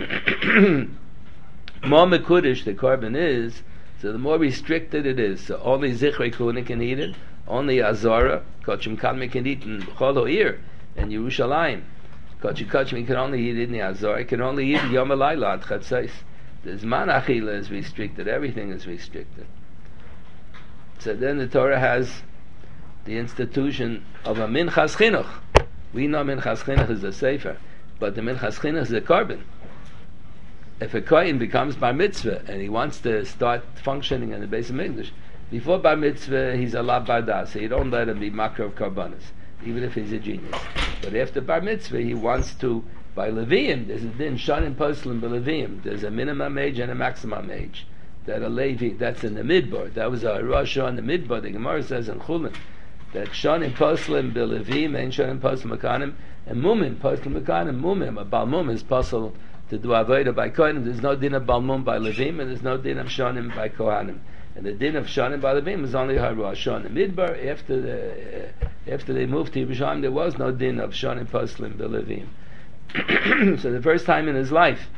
more Mekudish the korban is, so the more restricted it is. So only Zichrei Kuna can eat it, only Azara, Kochim Kadmi can eat in Chol Ir and Yerushalayim. Kochim can only eat in the Azara, can only eat Yom Alayla at Chatzais. The Zman Achila is restricted, everything is restricted. So then the Torah has the institution of a Minchas Chinuch. We know Minchas Chinuch is a Sefer, but the Minchas Chinuch is a korban. If a Kohen becomes Bar Mitzvah and he wants to start functioning in the base of English, before Bar Mitzvah he's a La Barda, so you don't let him be Makar of Karbanas, even if he's a genius. But after Bar Mitzvah he wants to, by Leviim, there's a din, Shanim Poslim by Leviim, there's a minimum age and a maximum age. That a Levi, that's in the Midbar, that was a Rosh on the Midbar, the Gemara says in Chulin, that Shanim Poslim by Leviim, and Shanim Poslim Makanim, and Mumim, Poslim Makanim, Mumim, a Bal Mum is possible to do avodah by Kohanim. There's no din of Balmum by Levim, and there's no din of Shonim by Kohanim. And the din of Shonim by Levim is only Haruah Shonim. Midbar, after they moved to Yerushalayim, there was no din of Shonim Poslim by Levim. So the first time in his life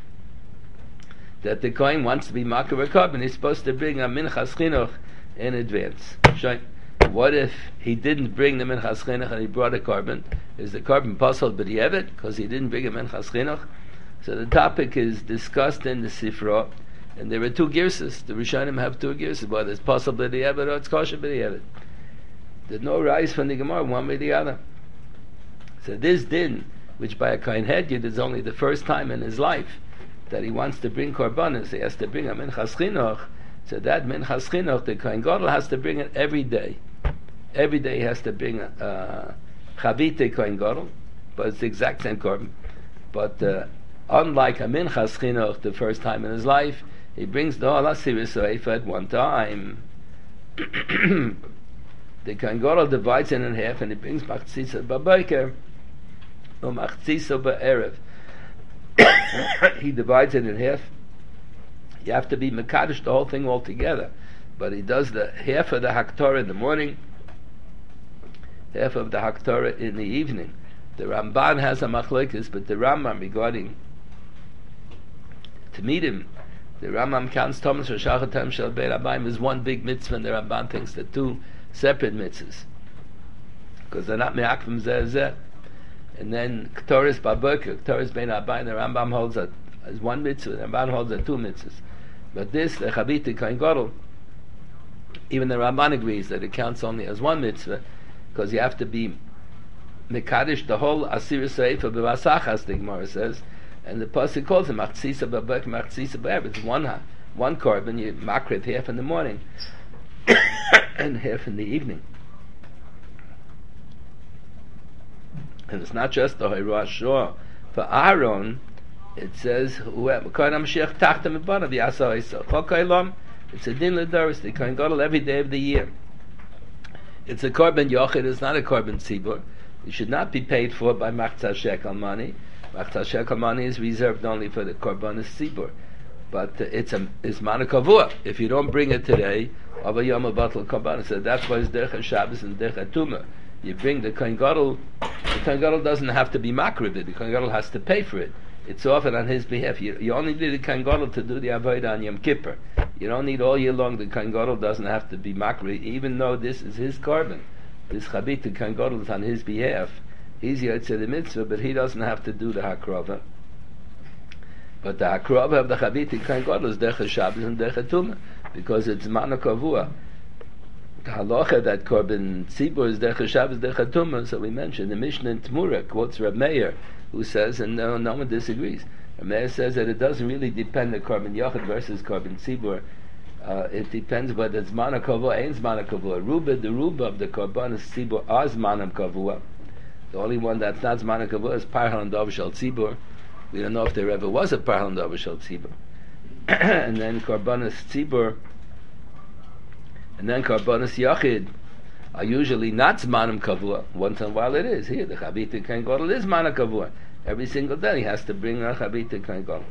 that the Kohen wants to be Makar Korban, he's supposed to bring a Minchas Chinuch in advance. What if he didn't bring the Minchas Chinuch and he brought a Korban? Is the Korban Pasal B'di'evet because he didn't bring a Minchas Chinuch? So the topic is discussed in the Sifra, and there are 2 girsas. The Rishonim have 2 girsas, whether it's possible b'di'evet or it's kosher b'di'evet. There's no rise from the Gemara one way or the other. So this din, which by a Kohen Hedyot is only the first time in his life that he wants to bring korbanos, he has to bring a Minchas Chinuch. So that Minchas Chinuch, the Kohen Gadol has to bring it every day. Every day he has to bring a Chavite Kohen Gadol, but it's the exact same korban. But unlike a Minchas Chinuch, the first time in his life, he brings the whole Asiris Seifa at one time. The Kohen Gadol divides it in half, and he brings Machzisa B'Boker or Machzisa B'Erev. He divides it in half. You have to be Mekadosh the whole thing all together. But he does the half of the Haktorah in the morning, half of the Haktorah in the evening. The Ramban has a machlokes, but the Rambam regarding to meet him, the Rambam counts Thomas or Shachatam Shel Beis Rabbaim is one big mitzvah, and the Ramban thinks they're 2 separate mitzvahs because they're not me'akvim zeh zeh. And then Ktoris Baboker, Ktoris Bein Rabbaim, the Rambam holds that as 1 mitzvah, the Ramban holds that 2 mitzvahs. But this, the Chavite Kohen Gadol, even the Ramban agrees that it counts only as 1 mitzvah because you have to be Mekadosh the whole Asiris Seifa B'Vasachas, the Gemara says, and the pasuk calls it Machzisa B'Boker, Machzisa B'Erev. It's one korban, you makrit half in the morning and half in the evening. And it's not just the Hoirah Shor. For Aaron, it says, it's a din l'doros, the Kohen Gadol every day of the year. It's a korban yochid, it's not a korban tzibur. It should not be paid for by Machzah Shekel money. Machzah Shekel money is reserved only for the korbanos tzibur. But it's mana kavua. If you don't bring it today, of a yom batal korbanos. So that's why it's derech Shabbos and derech Tumah. You bring the Kohen Gadol. The Kohen Gadol doesn't have to be makriv it. The Kohen Gadol has to pay for it. It's offered on his behalf. You only need the Kohen Gadol to do the avodah on Yom Kippur. You don't need all year long. The Kohen Gadol doesn't have to be makriv, even though this is his korban. this Chabit Kohen Gadol is on his behalf. He's Yotzei the mitzvah, but he doesn't have to do the Hakrava. But the Hakrava of the Chabit Kohen Gadol is Derech Shabbos and Derech Tumah, because it's Mana Kavua. The halacha that Korban Tzibur is Derech Shabbos, Derech Tumah, so we mentioned the Mishnah in Tmura quotes Reb Meir, who says, and no one disagrees. Reb Meir says that it doesn't really depend on Korban Yochid versus Korban Tzibur. It depends whether it's Mana Kavua, ain't Mana Kavua. The Ruba of the Korban Tzibur is Mana Kavua. The only one that's not Mana Kavua is Parhal and Dov Shel Tzibur. We don't know if there ever was a Parhal and Dov Shel Tzibur. And then Korbanos Tzibur, and then Korbanos Yachid are usually not Zmanim Kavua. Once in a while it is. Here, the Chabit Kohen Gadol is Mana Kavua. Every single day he has to bring a Chabit Kohen Gadol.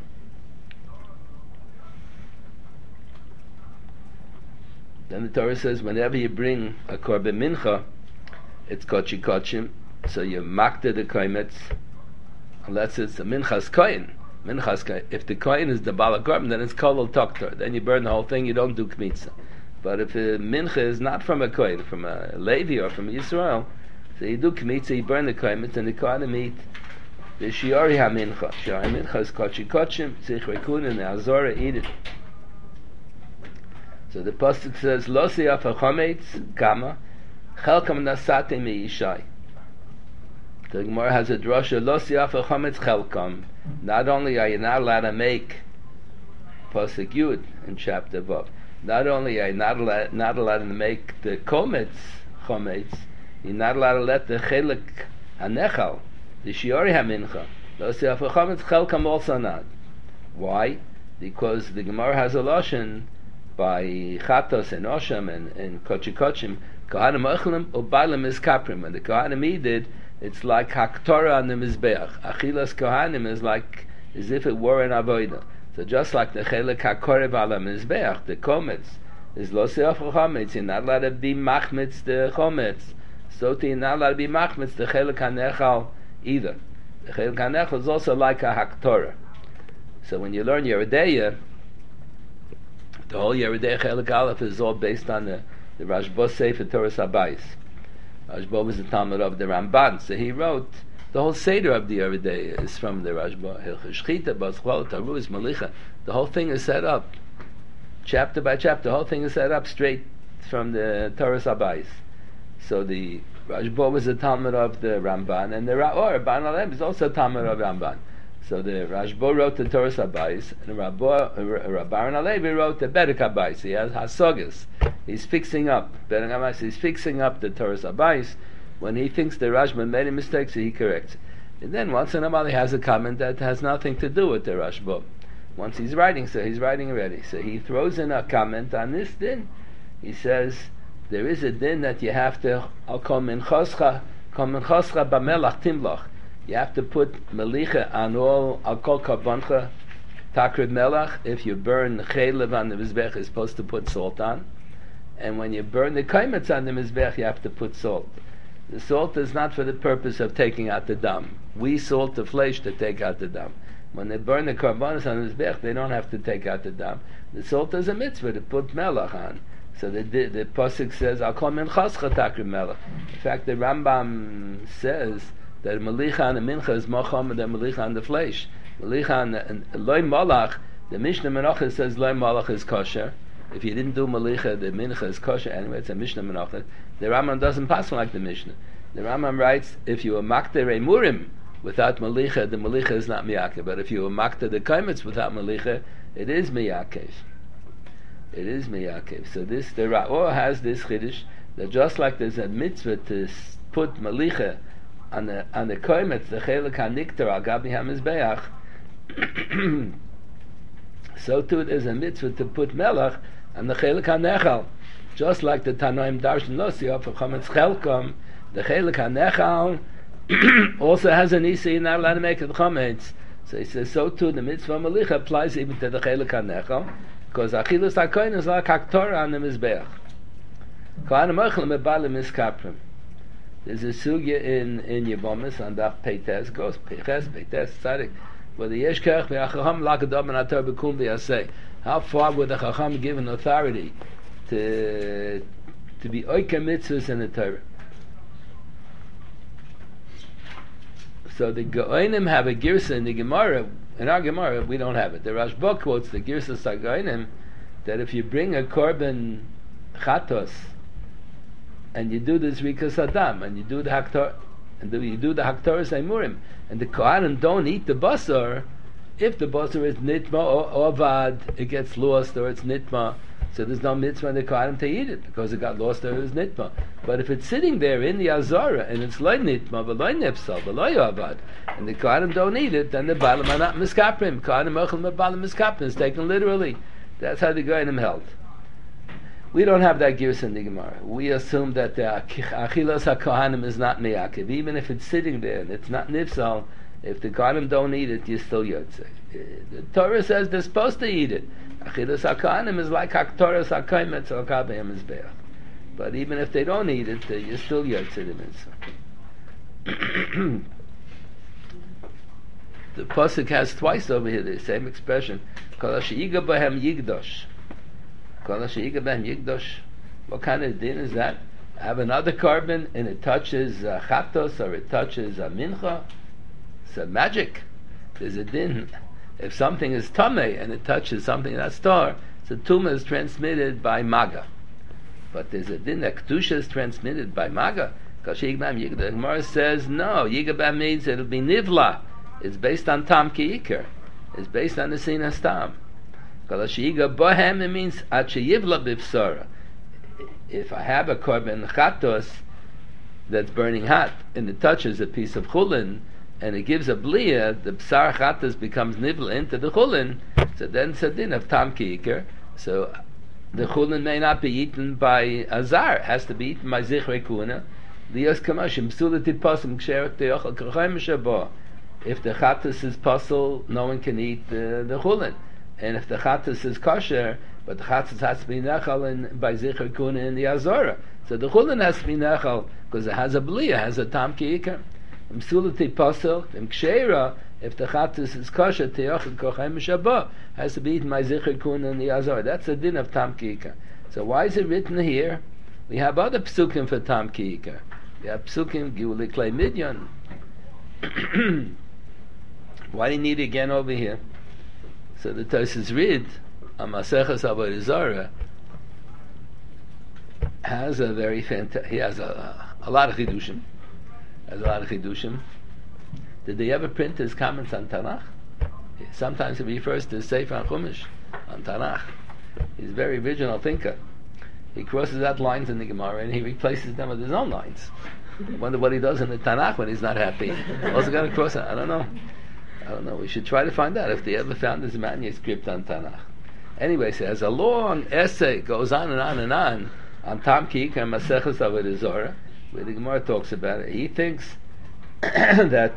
Then the Torah says, whenever you bring a Korban Mincha, it's Kochi Kochim, so you makta the Koimetz, unless it's a Minchas Kohen. If the Kohen is the Bala Korban, then it's Kolol Toktor. Then you burn the whole thing, you don't do Kmitza. But if a Mincha is not from a Kohen, from a Levi or from Yisrael, so you do Kmitza, you burn the Kohen, and the Kohen eat the Shiori HaMincha. Shiori HaMincha is Kochi Kochim, Tzich Rekun, and the Azora eat it. So the Pasuk says, Lo siyaf HaChometz Kama, Chelkam Nasate Me'ishai. The Gemara has a drasha, Lo siyaf HaChometz Chelkam. Not only are you not allowed to make Pasuk Yud in chapter Vav, not only are you not allowed to make the Kometz Chometz, you're not allowed to let the Chelik HaNechal, the Shiori HaMincha, Lo siyaf HaChometz Chelkam also not. Why? Because the Gemara has a lashon by Chatos and Osham and Kochi Kochim, Kohanim Ochelim Ubalim is Kaprim. When the Kohanim eat it, it's like Haktorah on the Mizbeach. Achilas Kohanim is like as if it were an Avodah. So just like the Chelik HaKorev ala Mizbeach, the Kometz is Lo Se'af Chometz, you're not allowed to be Machmetz the Chometz. So you're not allowed to be Machmetz the Chelik HaNechal either. The Chelik HaNechal is also like a Haktorah. So when you learn Yerideiah, the whole Yeridei Chelik Aleph is all based on the Rashba Sefer Torah Sabayis. Rashba was the Talmud of the Ramban, so he wrote the whole Seder of the Yeridei is from the Rashba. Hilchos Shchita, Baschol, Taruz, Malicha. The whole thing is set up, chapter by chapter. The whole thing is set up straight from the Torah Sabayis. So the Rashba was the Talmud of the Ramban, and the Rabban Alev is also Talmud of Ramban. So the Rashba wrote the Torah Sabayis, and Rabban Alevi wrote the Bedek Habayis. He has Hasogas. He's fixing up Bedek Habayis. He's fixing up the Torah Sabayis. When he thinks the Rashba made a mistake, so he corrects it. And then once in a while he has a comment that has nothing to do with the Rashba. Once he's writing, so he's writing already. So he throws in a comment on this din. He says there is a din that you have to Al kol minchoscha b'melach timlach. You have to put melicha on all al kol karbancha takrid melach. If you burn chaylev on the mizbech, you're supposed to put salt on. And when you burn the kaimetz on the mizbech, you have to put salt. The salt is not for the purpose of taking out the dam. We salt the flesh to take out the dam. When they burn the karbanos on the mizbech, they don't have to take out the dam. The salt is a mitzvah to put melach on. So the pasuk says, "Al kol minchascha takrid melach." In fact, the Rambam says that melicha on the mincha is more chomer than melicha on the flesh. Melicha on loy malach, the Mishnah Menachah says loy malach is kosher. If you didn't do melicha, the mincha is kosher. Anyway, it's a Mishnah Menachah. The Rambam doesn't pass like the Mishnah. The Rambam writes, if you were makter emurim without melicha, the melicha is not miyakev. But if you were makter the kaimetz without melicha, it is miyakev. It is miyakev. So the Ra'or has this chiddush that just like there's a mitzvah to put melicha on the koimetz, the chelik haniktar al gabi hamizbeach, so too there's a mitzvah to put melach on the chelik hanechal. Just like the Tanoim darshan nosi for chometz chelkom, the chelik hanechal also has an isi, you're not allowed to make it chometz. So he says, so too the mitzvah melicha applies even to the chelik hanechal, because achilus hakoyin is like haktorah on the mizbeach. Kohanim ochelim ebalim miskaprim. There's a sugya in Yevomis on Daf Peites, goes Peites, Tzadik, where the Yesh Kerech v'achacham lakadom and atar b'kum v'yaseh. How far would the Chacham give an authority to be oiker mitzvahs in the Torah? So the Goinim have a girsa in the Gemara. In our Gemara, we don't have it. The Rashba quotes the girsa Goinim that if you bring a korban chatos and you do this rikas adam and you do the haktor and you do the haktoras aimurim and the kohanim don't eat the basar, if the basar is nitma or avad, it gets lost or it's nitma. So there's no mitzvah in the kohanim to eat it because it got lost or it was nitma. But if it's sitting there in the azara and it's loy nitma, v'loy nefsal, v'loy avad, and the kohanim don't eat it, then the balam are not miskaprim. Kohanim ochel mebalam miskaprim is taken literally. That's how the Goinim held. We don't have that gears in the Gemara. We assume that the achilas hakohanim is not meyakiv, even if it's sitting there and it's not nifsal. If the kohanim don't eat it, you still yotze. The Torah says they're supposed to eat it. Achilas hakohanim is like haktoras hakoimetz al kabeim mizbeach. But even if they don't eat it, you still yotze the mitzvah. The pasuk has twice over here the same expression. Kol she'iga b'hem yigdosh. Kol she'iga b'hem yigdosh. What kind of din is that? I have another carbon and it touches chatos or it touches mincha. It's a magic. There's a din. If something is tameh and it touches something that's tar, so tumah is transmitted by maga. But there's a din that kedusha is transmitted by maga. Kol she'iga b'hem yigdosh. The Gemara says no. Yiga b'hem means it'll be nivla. It's based on tam ki'ikr. It's based on the sinas tam. Kol she'iga bohem, it means at sheyivla b'psara. If I have a korban chatos that's burning hot and it touches a piece of chulin and it gives a bliya, the psar chatos becomes nivla into the chulin. So then it's a din of tam ki'ikr. So the chulin may not be eaten by azar. It has to be eaten by zichrei kuna. Lios kamashim psulatit pasim ksheret te'ochel k'chem shabah. If the chatas is puzzle, no one can eat the chulin. And if the chatas is kosher, but the chatas has to be nechal by zichar kuna in the azora. So the chulin has to be nechal because it has a bliya, has a tam ki'ikar. Msulati puzzle, kshera, if the chatas is kosher, te'ochel kochem shabbat, has to be eaten by zichar kuna in the azora. That's the din of tam ki'ikar. So why is it written here? We have other psukim for tam ki'ikar. We have psukim giuli klei midyan. Why do you need it again over here? So the Tosfos read on Maseches Avodah Zarah has a very fantastic. He has a lot of chidushim. Did they ever print his comments on Tanakh? Sometimes he refers to Sefer and Chumash on Tanakh. He's a very original thinker. He crosses out lines in the Gemara and he replaces them with his own lines. I wonder what he does in the Tanakh when he's not happy. Also got to cross it. I don't know. We should try to find out if they ever found his manuscript on Tanakh. Anyway, so as a long essay goes on and on and on Tam Ki'ikar and Maseches Avodah Zarah, where the Gemara talks about it, he thinks that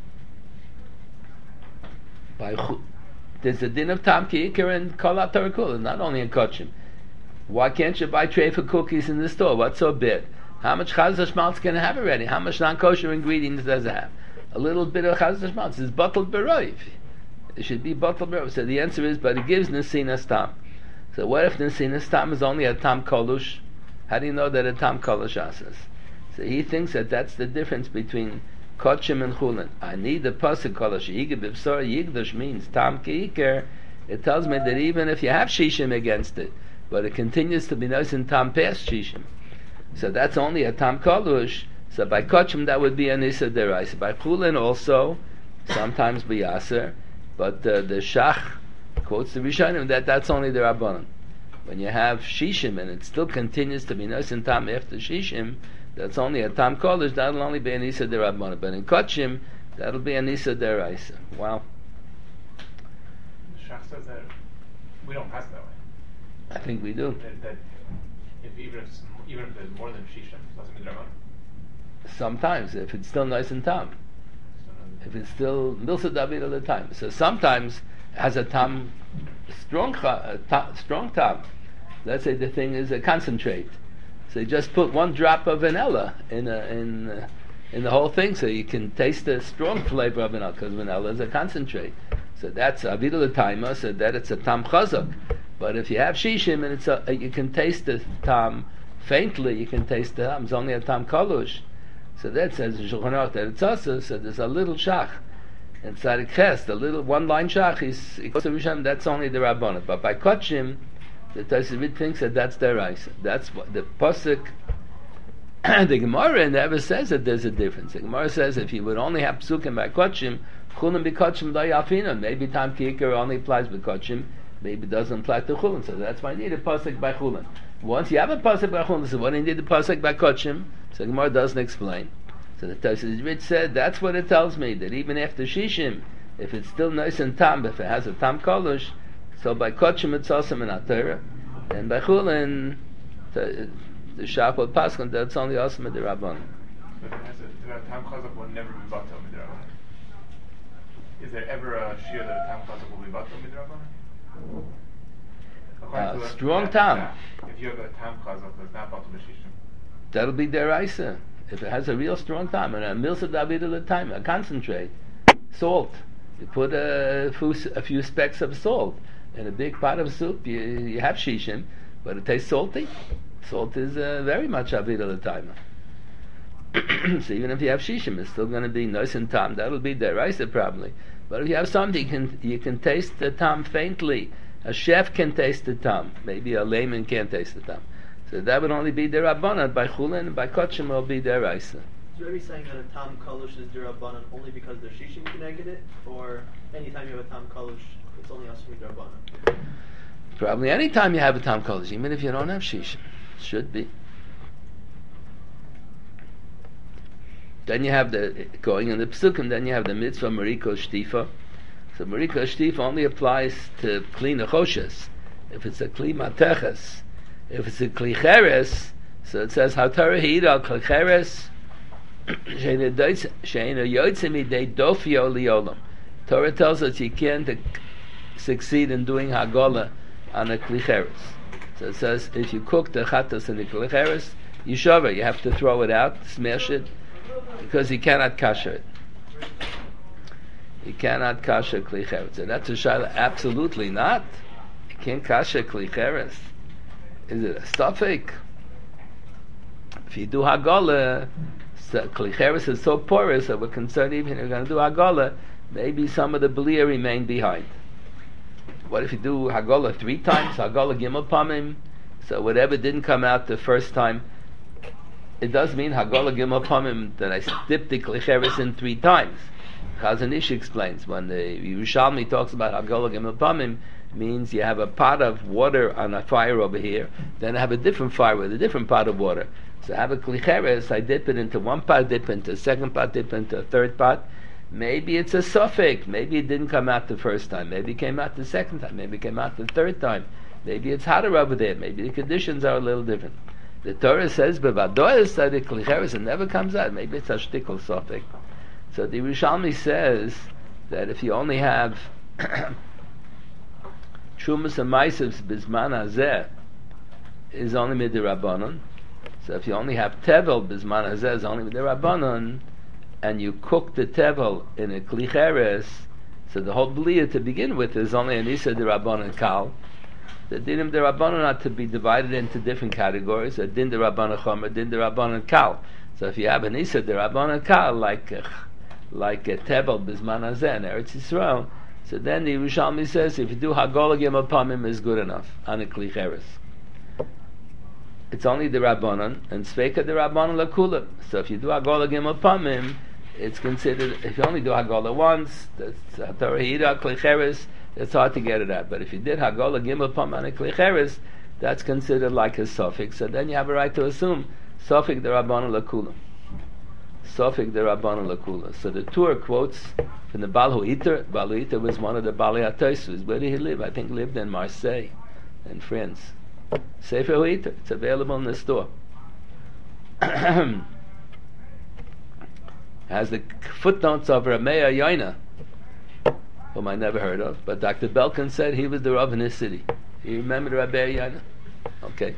there's a din of Tam Ki'ikar and Kol HaTorah Kula, not only in Kochim. Why can't you buy tray for cookies in the store? What's so big? How much chazal shmaltz can it have already? How much non-kosher ingredients does it have? A little bit of chazal shmaltz is bottled beroiv. It should be bottled beroiv. So the answer is, but it gives nesinas tam. So what if nesinas tam is only a tam kolush? How do you know that a tam kolush asas? So he thinks that that's the difference between kochim and chulin. I need the pasuk kolush yigid b'bsor yigdosh means tam ki'ikar. It tells me that even if you have shishim against it, but it continues to be nice in tam past shishim. So that's only a tam kolush. So by kochim that would be an issa deraisa. By chulin also, sometimes biyaser, but the shach quotes the Rishonim that's only the rabbanon. When you have shishim and it still continues to be nice in tam after shishim, that's only a tam kolush. That'll only be an issa derabbanon. But in kochim, that'll be an issa deraisa. Wow. The shach says that we don't pass that way. I think we do. That even if there's more than shishim, it's not midrabanan. Sometimes, if it's still nice and tam. If it's still milsa david all the time. So sometimes it has a tam, strong tam. Let's say the thing is a concentrate. So you just put one drop of vanilla in the whole thing, so you can taste the strong flavor of vanilla, because vanilla is a concentrate. So that's avidah l'taima, so that it's a tam chazak. But if you have shishim and you can taste the tam faintly, you can taste the tam. It's only a tam kalush. So that says in Shulchan Aruch that it's also, so there's a little shach inside a chest, a little one-line shach, that's only the Rabbanah. But by Kotchim, the Tosafot thinks that that's the Raisa. That's what the Pasuk, the Gemara never says that there's a difference. The Gemara says if you would only have Psukim by Kotchim, Chulin b'Kotchim lo yafina. Maybe Tam Kikar only applies by Kotchim, maybe it doesn't apply to Chulin. So that's why you need a Pasuk by Chulin. Once you have a Pasuk by Chulin, so why do you need the Pasuk by Kotchim? So the Gemara doesn't explain. So the Tosafot said, that's what it tells me, that even after Shishim, if it's still nice and tam, if it has a tam kolush, so by Kotchim it's also in Torah, and by Chulin, the Shach will pass on that it's only also in the Rabban. But it has a tam chazak will never be batal midrabanan. Is there ever a shir that a tam chazak will be batal midrabanan? Strong tam. If you have a tam chazak that's not batal b'shishim, That'll be deraisa. If it has a real strong time, and a milsa david time, a concentrate, salt. You put a few specks of salt in a big pot of soup. You have shishim, but it tastes salty. Salt is very much avid al time. So even if you have shishim, it's still going to be nice and tam. That'll be deraisa probably. But if you have something, you can taste the tam faintly. A chef can taste the tam. Maybe a layman can't taste the tam. So that would only be Rabbanan. By Chulin and by Kotchim will be Deraisa. So are you saying that a Tam Kalush is Rabbanan only because the Shishim connected it? Or anytime you have a Tam Kalush, it's only also Rabbanan? Probably any time you have a Tam Kalush, even if you don't have Shishim. Should be. Then you have the, going in the Psukim, then you have the mitzvah Mariko Shtifa. So Mariko Shtifa only applies to Kli Nechoshes. If it's a Kli Mateches, if it's a Kli Cheres, so it says, Hatorah Ha'ira al Kli Cheres, She'ena Yotzei Midei Dofio Liolam. Torah tells us you can't succeed in doing Hagolah on a Kli Cheres. So it says, if you cook the Chatas in the Kli Cheres, you shove it, you have to throw it out, smash it, because you cannot kasher it. You cannot kasher Kli Cheres. And that's a shayla, absolutely not. You can't kasher Kli Cheres. Is it a stafik? If you do Hagolah, so Kli Cheres is so porous that we're concerned even if you're going to do Hagolah, maybe some of the Belia remain behind. What if you do Hagolah 3 times, Hagolah Gimel Pamim, so whatever didn't come out the first time, it does mean Hagolah Gimel Pamim that I dipped the Kli Cheres in 3 times. Chazon Ish explains, when the Yerushalmi talks about Hagolah Gimel Pamim, means you have a pot of water on a fire over here, then I have a different fire with a different pot of water. So I have a Kli Cheres, I dip it into one pot, dip into a second pot, dip into a third pot. Maybe it's a suffix, maybe it didn't come out the first time, maybe it came out the second time, maybe it came out the third time, maybe it's hotter over there, maybe the conditions are a little different. The Torah says, Bevadoyas that the Kli Cheres, it never comes out, maybe it's a shtickle suffix. So the Yerushalmi says that if you only have Trumas and Maisivs Bizman Hazeh is only Midirabbanon. So if you only have Tevel Bizman Hazeh is only Midirabbanon, and you cook the Tevel in a Kli Cheres, so the whole Blia to begin with is only an Isa Dirabbanon Kal. The Dinim Dirabbanon are to be divided into different categories, a Din Dirabbanon Chomer, Din Dirabbanon Kal. So if you have an Isa Dirabbanon Kal, like a Tevel Bizman Hazeh in Eretz Yisrael, so then the Yerushalmi says if you do Hagolah Gimel Pamim is good enough on a Kli Cheres. It's only the Rabbanon and Sveika the Rabbanon Lakula. So if you do Hagolah Gimel Pamim, it's considered, if you only do Hagolah once, that's Hatorah Ha'ira Kli Cheres, it's hard to get it out. But if you did Hagolah Gimel Pamim on a Kli Cheres, that's considered like a suffix. So then you have a right to assume Sofik the Rabbanon Lakula. Sofik the Rabbanon Lakula. So the Tur quotes from the Baal Hu'iter. Baal Hu'iter was one of the Balei HaTosfos. Where did he live? I think he lived in Marseille, in France. Sefer Hu'iter. It's available in the store. Has the footnotes of Ramea Yoina, whom I never heard of, but Dr. Belkin said he was the Rav in his city. You remember the Ramea Yoina? Okay.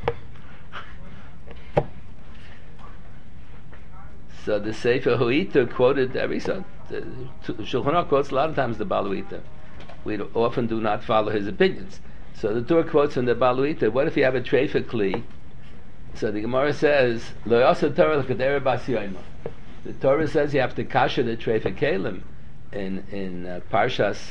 So the Sefer Hu'iter quoted every son. Shulchan Aruch quotes a lot of times the Baal Hu'iter. We often do not follow his opinions. So the Torah quotes from the Baal Hu'iter, what if you have a treifa kli? So the Gemara says, Lo yasa Torah l'kadera bas yoyma. The Torah says you have to kasher the treifa kelim. In Parshas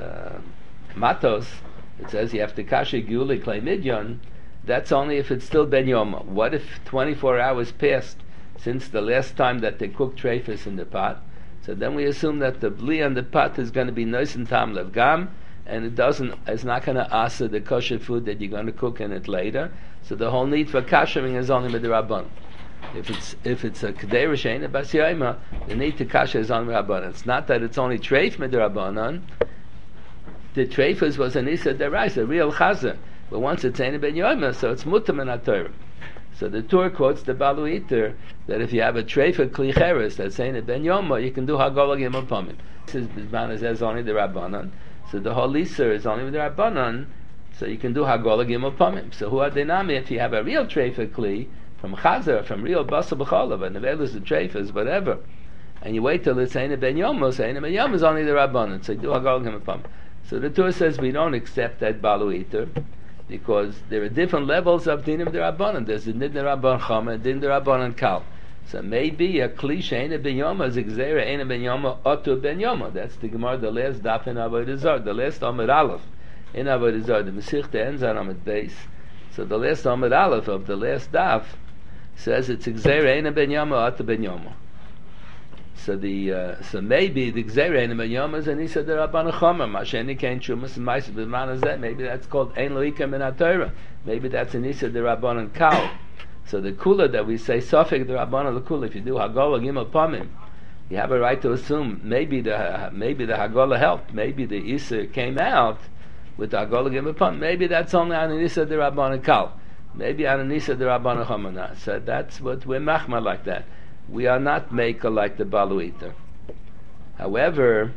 Matos, it says you have to kasher giuli klei midyon. That's only if it's still ben yoma. What if 24 hours passed since the last time that they cooked treifas in the pot? So then we assume that the bli on the pot is going to be nice and tam levgam, and it's not going to asa the kosher food that you're going to cook in it later. So the whole need for kashering is only midrabban. If it's a kedei r'sheina bas yaima, the need to kasher is on rabbanon. It's not that it's only treif midrabbanon. The treifas was an isa derais, a real chazer. But once it's ein ben yaima, so it's mutam and atorah. So the Torah quotes the Balu Iter that if you have a treifa klicheres that's ein ben yoma, you can do hagolah gimel pamim. This is bizman as only the rabbanon. So the whole isa is only with the rabbanon. So you can do hagolah gimel pamim. So who are dinami if you have a real treifa kli from chazer, from real basa b'cholav, and nevelus the treifas, whatever, and you wait till it's ein ben yoma, so ein ben yoma is only the rabbanon. So you do hagolah gimel pamim. So the Torah says we don't accept that Balu Iter, because there are different levels of dinim derabbanan. There's a din derabban chama, and din derabbanan kal. So maybe a cliche ein ben yoma is exera ein ben yoma otu ben yoma. That's the Gemara, the last daf in Avodah Zarah, the last Amud Aleph in Avodah Zarah. The Masechta ends on Amud Beis. So the last Amud Aleph of the last daf says it's exera ein ben yoma otu ben yoma. So so maybe the Gzeira in the Yom is an Isa derabban chomer. Masheni kain chumas and ma'aser b'man azeh. Maybe that's called ein loika min haTorah. Maybe that's an Isa derabban kal. So the kula that we say sofik derabban the kula. If you do hagolah gimel pamim, you have a right to assume maybe the hagolah helped. Maybe the Isa came out with the hagolah gimel pamim. Maybe that's only an Isa derabban kal. Maybe an Isa derabban chomer. So that's what we're machma like that. We are not maker like the Balu Iter. However,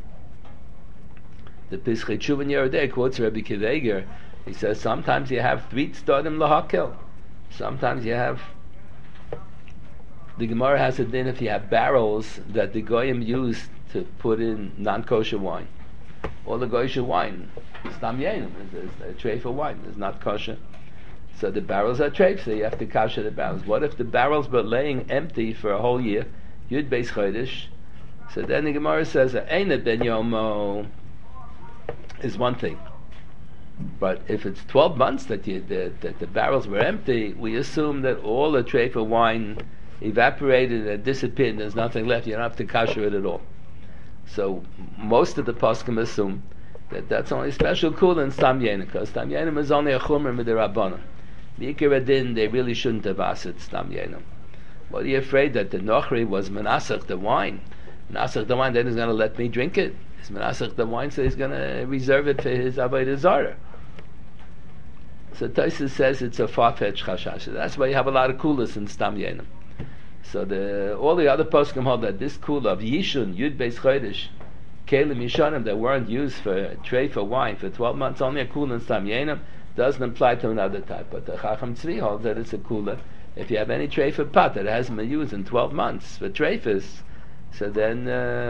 the Pischei Tshuva Yerodei quotes Rabbi Kiveger. He says sometimes you have 3 tzadim lahakel. Sometimes you have. The Gemara has a din if you have barrels that the goyim use to put in non-kosher wine. All the kosher wine, stam yenim, is a tray for wine. It's not kosher. So the barrels are treif, so you have to kasher the barrels. What if the barrels were laying empty for a whole year? Yud Beis Chodesh. So then the Gemara says, ein ben yomo is one thing. But if it's 12 months that the barrels were empty, we assume that all the treif of wine evaporated and disappeared and there's nothing left. You don't have to kasher it at all. So most of the poskim assume that that's only special cool in Stam Yenim, because Stam Yenim is only a chumr with the Rabbanon. Mikra Adin, they really shouldn't have asked Stam Yenim. What are you afraid that the Nochri was Menasach the wine? Menasach the wine, then he's going to let me drink it. He's Menasach the wine, so he's going to reserve it for his Avodah Zarah. So Tosfos says it's a far-fetched chashash. That's why you have a lot of coolers in Stam Yenim. So all the other poskim hold that this cool of Yishun, Yud Beis Chodesh, Kelim Yishanim that weren't used for tray for wine for 12 months, only a cool in Stam Yenim, doesn't apply to another type. But the Chacham Tzvi holds that it's a cooler if you have any tray for pot that hasn't been used in 12 months for treifas, so then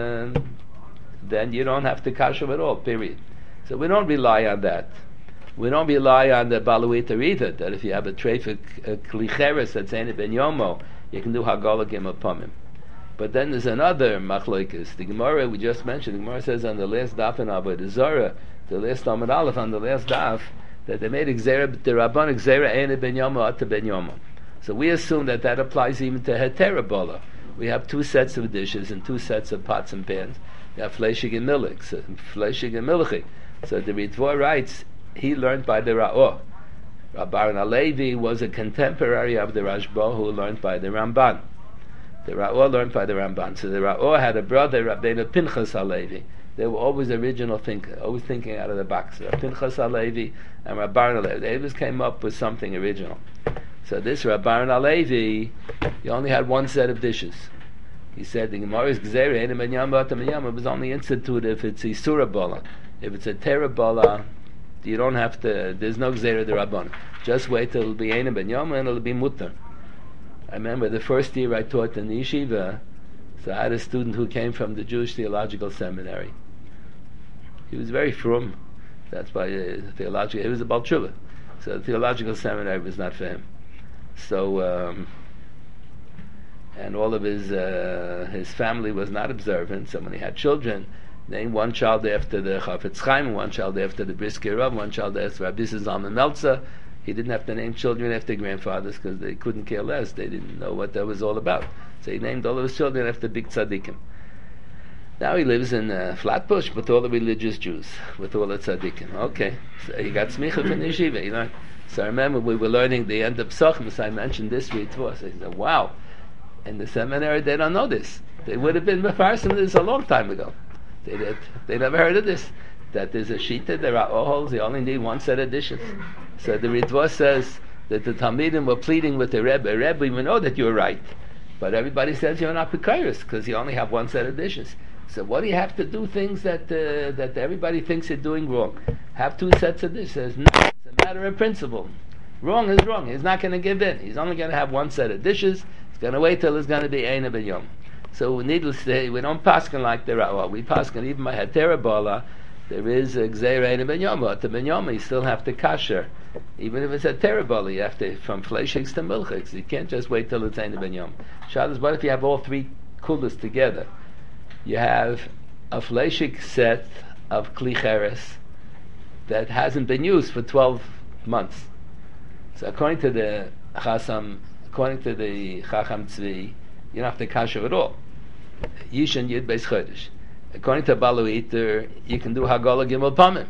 you don't have to kasher at all, period. So we don't rely on that. We don't rely on the Balu Iter either, that if you have a tray for klicheres that's ein ben yomo, you can do hagolah gimel pamim. But then there's another machlokes. The Gemara we just mentioned, the Gemara says on the last daf in Avodah Zarah, the last Amud Aleph on the last daf, that they made exera derabban exera ein ben yomo at ben yomo. So we assume that applies even to hetera bola. We have 2 sets of dishes and 2 sets of pots and pans. You have fleshig and fleshig and milchig. So the Ritva writes, he learned by the Ra'or. Rabban Alevi was a contemporary of the Rashba who learned by the Ramban. The Ra'or learned by the Ramban. So the Ra'or had a brother, Rabbeinu Pinchas Alevi. They were always original thinkers, always thinking out of the box. Pinchas Alevi and Rabban Alevi. They always came up with something original. So this Rabban Alevi, he only had 1 set of dishes. He said the Gemara's Gzeira ein ben yama atam ben yama was only instituted if it's Isura bola. If it's a Tera bola, you don't have to. There's no Gzeira derabban. Just wait till it'll be ein ben yama and it'll be mutter. I remember the first year I taught in the yeshiva, so I had a student who came from the Jewish Theological Seminary. He was very frum. That's why theological. He was a Baal Tshuva, so the theological seminary was not for him. So, and and all of his family was not observant. So when he had children, named one child after the Chafetz Chaim, one child after the Brisker Rav, one child after Rabbi Zalman Meltzer. He didn't have to name children after grandfathers because they couldn't care less. They didn't know what that was all about. So he named all of his children after big tzaddikim. Now he lives in Flatbush with all the religious Jews, with all the tzaddikim. Okay, so he got smicha from the yeshiva. You know? So I remember we were learning the end of Psachim, so I mentioned this Ritva. So he said, wow, in the seminary they don't know this. They would have been mefarsim this a long time ago. They never heard of this. That there's a shita, there are ohels, you only need one set of dishes. So the Ritva says that the Talmidim were pleading with the Rebbe, Rebbe, we know that you're right, but everybody says you're not pekayos because you only have one set of dishes. So what do you have to do things that everybody thinks you're doing wrong? Have two sets of dishes? No, it's a matter of principle. Wrong is wrong. He's not going to give in. He's only going to have one set of dishes. He's going to wait till it's going to be Eina Ben Yom. So needless to say, we don't paskin like the Ra'ah. We paskin even by Hetera Bala. There is a Gzeir Eina Ben Yom. But the Ben Yom, you still have to kasher. Even if it's Hetera Bala, you have to, from Fleishiks to Milchiks. You can't just wait till it's Eina Ben Yom. Shabbos, what if you have all three kulas together? You have a Fleishik set of Kli Cheres that hasn't been used for 12 months. So according to the Chacham Tzvi, you don't have to kasher at all. Yishan Yud Beis Chodesh. According to Balu Eater, you can do Hagala Gimel Pamim.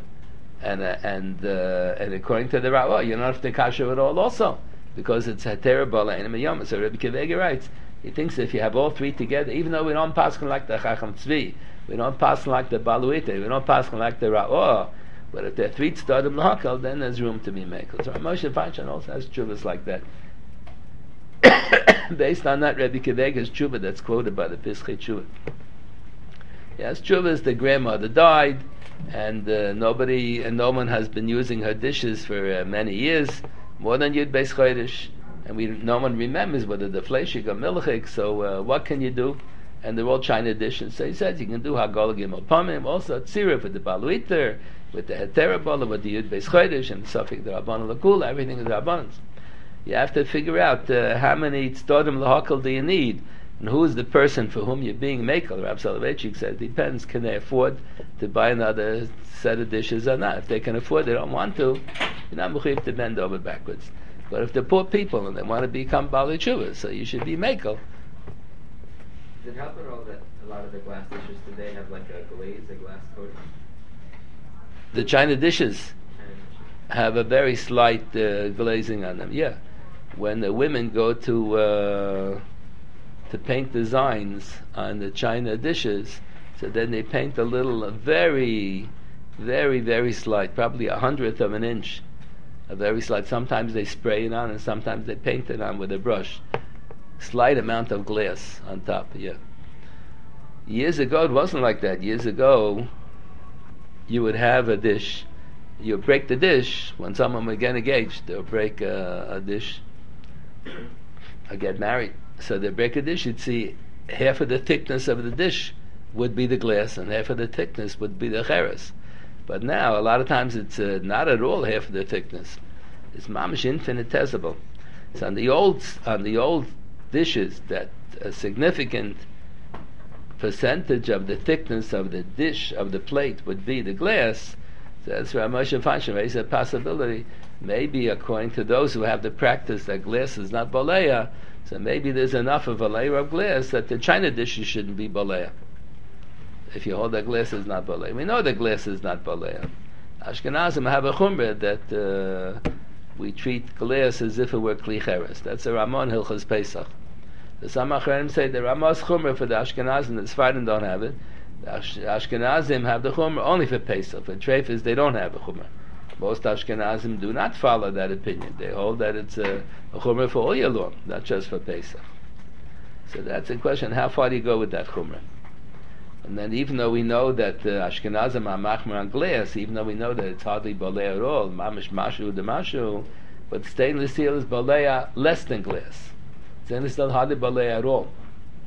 And according to the Ra'ah, you don't have to kasher at all also, because it's Hetera Bala Eina Ben Yom. So Rebbe Kivega writes, he thinks if you have all three together, even though we don't paskin like the Chacham Tzvi, we don't paskin like the Balu Eater, we don't paskin like the Ra'ah, but if there are three tzadim l'hakal, then there's room to be made. So Moshe Feinstein also has tshuvas like that. Based on that, Rebbe Kivega's tshuva that's quoted by the Pischei Tshuva. Yes, tshuva's the grandmother died, and no one has been using her dishes for many years, more than Yud Beis Chodesh, and no one remembers whether the fleishik or milchik. So what can you do? And they're all China dishes. So he says you can do Hagala Gimel Pamim, also tzira for the Balu Eater, with the Hetera Bala, with the Yud Beis Chodesh, and the Safik the Rabbanon L'Kula, everything is Rabbanons. You have to figure out how many tzdodim l'hakal do you need, and who is the person for whom you're being mekel. Rav Soloveitchik said, depends, can they afford to buy another set of dishes or not? If they can afford, they don't want to, you're not mechuyev to bend over backwards. But if they're poor people and they want to become Baalei Tshuva, so you should be mekel. Does it help at all that a lot of the glass dishes today have like a glaze, a glass coating? The China dishes have a very slight glazing on them. Yeah, when the women go to paint designs on the China dishes, so then they paint a very, very, very slight, probably 1/100th of an inch, a very slight. Sometimes they spray it on, and sometimes they paint it on with a brush. Slight amount of glass on top. Yeah. Years ago, it wasn't like that. Years ago, you would have a dish. You break the dish when someone would get engaged. They'll break a dish or get married. So they break a dish. You'd see half of the thickness of the dish would be the glass, and half of the thickness would be the cheres. But now, a lot of times, it's not at all half of the thickness. It's mamish infinitesimal. So on the old dishes, that a significant percentage of the thickness of the dish of the plate would be the glass. So that's where Moshe Feinstein raised a possibility. Maybe according to those who have the practice that glass is not boleya, so maybe there's enough of a layer of glass that the China dishes shouldn't be boleya. If you hold that glass is not boleya, we know that glass is not boleya. Ashkenazim have a chumrah that we treat glass as if it were kli cheres. That's a Ramon Hilchos Pesach. The Samachranim say the Ramah's chumrah for the Ashkenazim, the Sfardim don't have it. The Ashkenazim have the chumrah only for Pesach. For Treifas, they don't have a chumrah. Most Ashkenazim do not follow that opinion. They hold that it's a chumrah for all year long, not just for Pesach. So that's a question, how far do you go with that chumrah? And then even though we know that Ashkenazim are machmer on glass, even though we know that it's hardly bolei at all, mamish mashu de mashu, but stainless steel is bolei less than glass. Stainless steel hardly bolei at all.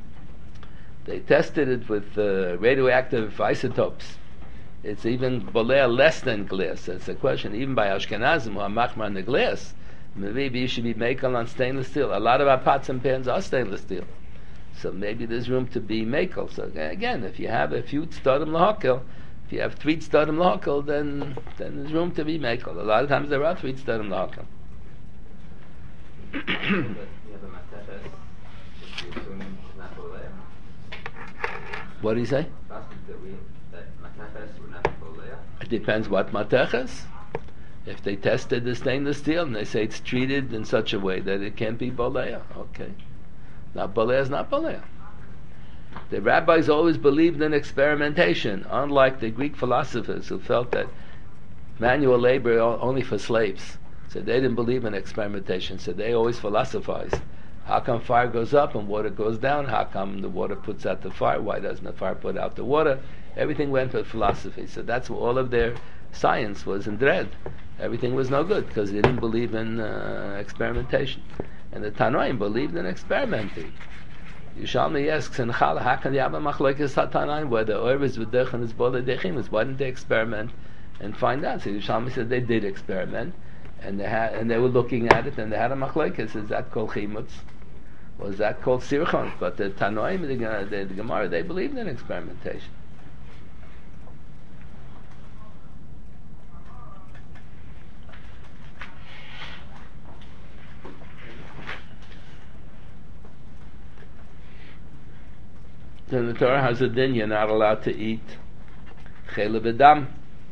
They tested it with radioactive isotopes. It's even bolei less than glass. It's a question, even by Ashkenazim who are machmer on the glass, maybe you should be makel on stainless steel. A lot of our pots and pans are stainless steel. So maybe there's room to be mekel. So again, if you have a few tzadim lahakel, if you have 3 tzadim lahakel, then there's room to be mekel. A lot of times there are 3 tzadim lahakel. You have a matefes, which you assume is not bolea. What do you say? That matefes would not be bolea. It depends what mateches. If they tested the stainless steel and they say it's treated in such a way that it can't be bolea, okay. Now bolea is not bolea. The rabbis always believed in experimentation, unlike the Greek philosophers who felt that manual labor only for slaves. So they didn't believe in experimentation, so they always philosophized. How come fire goes up and water goes down? How come the water puts out the fire? Why doesn't the fire put out the water? Everything went with philosophy. So that's what all of their science was in dread. Everything was no good because they didn't believe in experimentation. And the Tanoim believed in experimenting. Yishalmi asks in Chala, how can you have a machlokes Tanoim where the oil is v'dech and it's bola dechimus? Why didn't they experiment and find out? So Yishalmi said they did experiment, and they were looking at it, and they had a machlokes. Is that called chimutz? Was that called sirchon? But the Tanoim, the Gemara, they believed in experimentation. Then the Torah has a din, you're not allowed to eat chelev v'dam.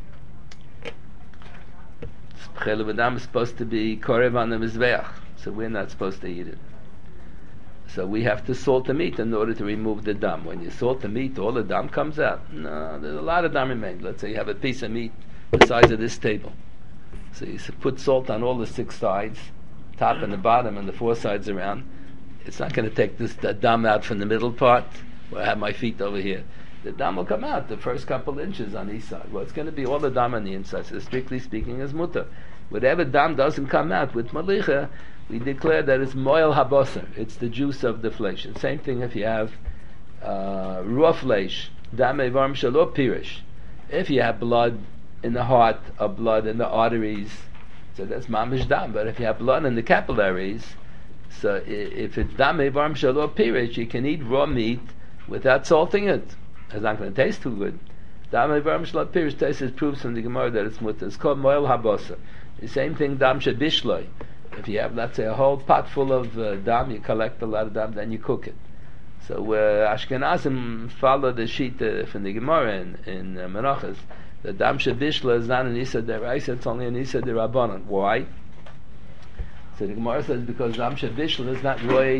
Chelev v'dam is supposed to be korev on the mizbeach, so we're not supposed to eat it. So we have to salt the meat in order to remove the dam. When you salt the meat, all the dam comes out. No, there's a lot of dam remains. Let's say you have a piece of meat the size of this table. So you put salt on all the 6 sides, top and the bottom, and the 4 sides around. It's not going to take the dam out from the middle part. Where I have my feet over here. The dam will come out the first couple inches on each side. Well, it's going to be all the dam on the inside. So strictly speaking, is mutter. Whatever dam doesn't come out with malicha, we declare that it's moel haboser. It's the juice of the flesh. And same thing if you have raw flesh, dam evarm shalo pirish. If you have blood in the heart or blood in the arteries, so that's mamish dam. But if you have blood in the capillaries, so if it's dam evarm shalo pirish, you can eat raw meat without salting it. It's not going to taste too good. Dam evarm shelo pirish taste proves from the Gemara that it's mutter. It's called moel habosa. The same thing dam shebishloi. If you have, let's say, a whole pot full of dam, you collect a lot of dam, then you cook it. So Ashkenazim follow the sheet from the Gemara in Menachos. The dam shebishla is not an isa deraisa; it's only an isa derabanan. Why? So the Gemara says because dam shebishla is not roy.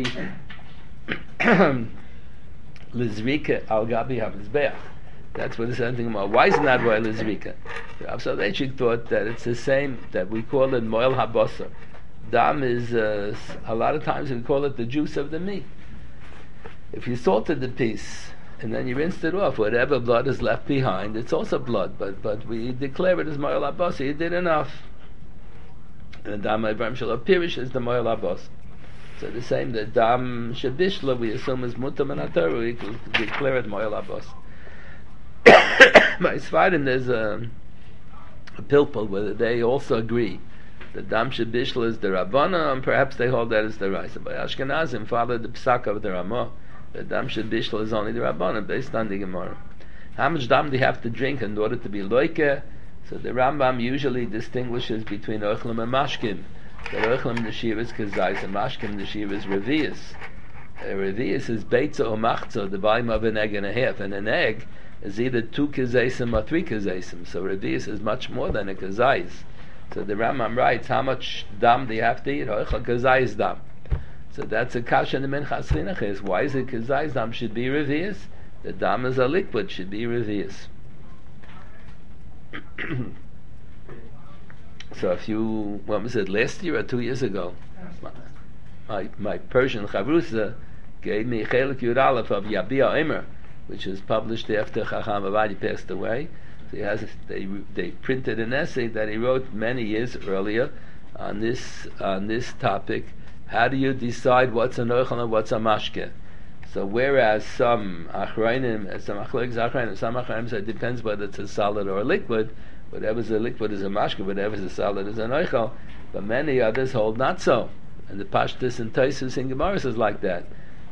Lizrika al gabi hamizbeach. That's what it's saying about. Why is it not royal lizrika? Rav Soloveitchik thought that it's the same, that we call it moel haboser. Dam is a lot of times we call it the juice of the meat. If you salted the piece and then you rinsed it off, whatever blood is left behind, it's also blood. But we declare it as moel haboser. You did enough. And dam evarm shelo pirish is the moel haboser. So the same, the dam shebishla we assume is mutam and atar, we declare it moel haboser. By Sfarim there's a pilpul where they also agree the dam shebishla is the Rabbana, and perhaps they hold that as the Raisa. By Ashkenazim follow the psak of the Ramah. The dam shebishla is only the Rabbana based on the Gemara. How much dam do you have to drink in order to be loike? So the Rambam usually distinguishes between ochlim and mashkim. The ochlim neshir is kazais and mashkim neshir is revius. Revius is beitza or machza, the volume of an egg and a half, and an egg is either 2 kazaisim or 3 kazaisim. So revius is much more than a kazais. So the Rambam writes, how much dam do you have to eat? Ochel kazais dam. So that's a kasha in the Minchas Chinuch. Why is it kazais dam should be revius? The dam is a liquid, should be revius. So if you, what was it, last year or 2 years ago, my Persian chavrusa gave me Chelik Yud Aleph of Yabia Omer, which was published after Chacham Avadi passed away. So he has, they printed an essay that he wrote many years earlier on this topic. How do you decide what's an ochel and what's a mashke? So whereas some achrayim, some achrayim say it depends whether it's a solid or a liquid. Whatever's a liquid is a mashke, whatever's a solid is an ochel. But many others hold not so. And the Pashtus and Taisus and Gemaras is like that.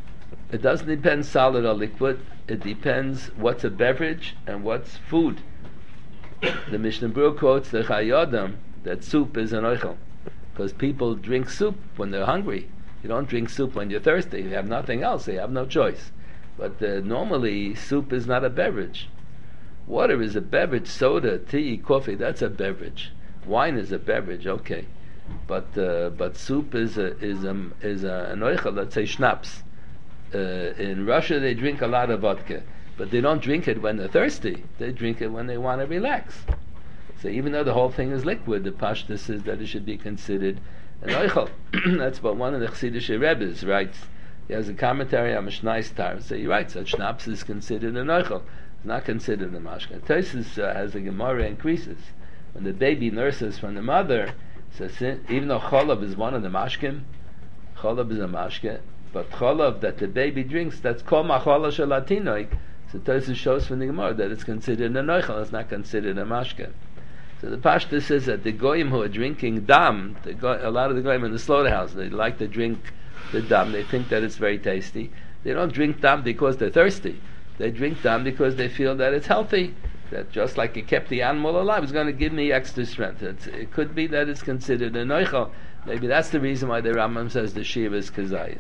It doesn't depend solid or liquid. It depends what's a beverage and what's food. The Mishnah Berurah quotes the Chayei that soup is an oichel, because people drink soup when they're hungry. You don't drink soup when you're thirsty. You have nothing else. You have no choice. But normally, soup is not a beverage. Water is a beverage. Soda, tea, coffee, that's a beverage. Wine is a beverage, okay. But soup is an oichel, let's say schnapps. In Russia, they drink a lot of vodka, but they don't drink it when they're thirsty. They drink it when they want to relax. So even though the whole thing is liquid, the Pashtus says that it should be considered an oichel. That's what one of the Chassidish Rebbes writes. He has a commentary on Mishnah Star. So he writes that schnapps is considered an oichel. It's not considered a mashka. Tosfos has a Gemara increases. When the baby nurses from the mother, so even though cholov is one of the mashkim, cholov is a mashke, but cholov that the baby drinks, that's called machola shalatinoik. So Tosfos shows from the Gemara that it's considered an oichel. It's not considered a mashke. So the Pashta says that the goyim who are drinking dam, a lot of the goyim in the slaughterhouse, they like to drink the dam. They think that it's very tasty. They don't drink dam because they're thirsty. They drink dam because they feel that it's healthy. That just like it kept the animal alive, it's going to give me extra strength. It could be that it's considered an oichel. Maybe that's the reason why the Rambam says the shiur is kazayis.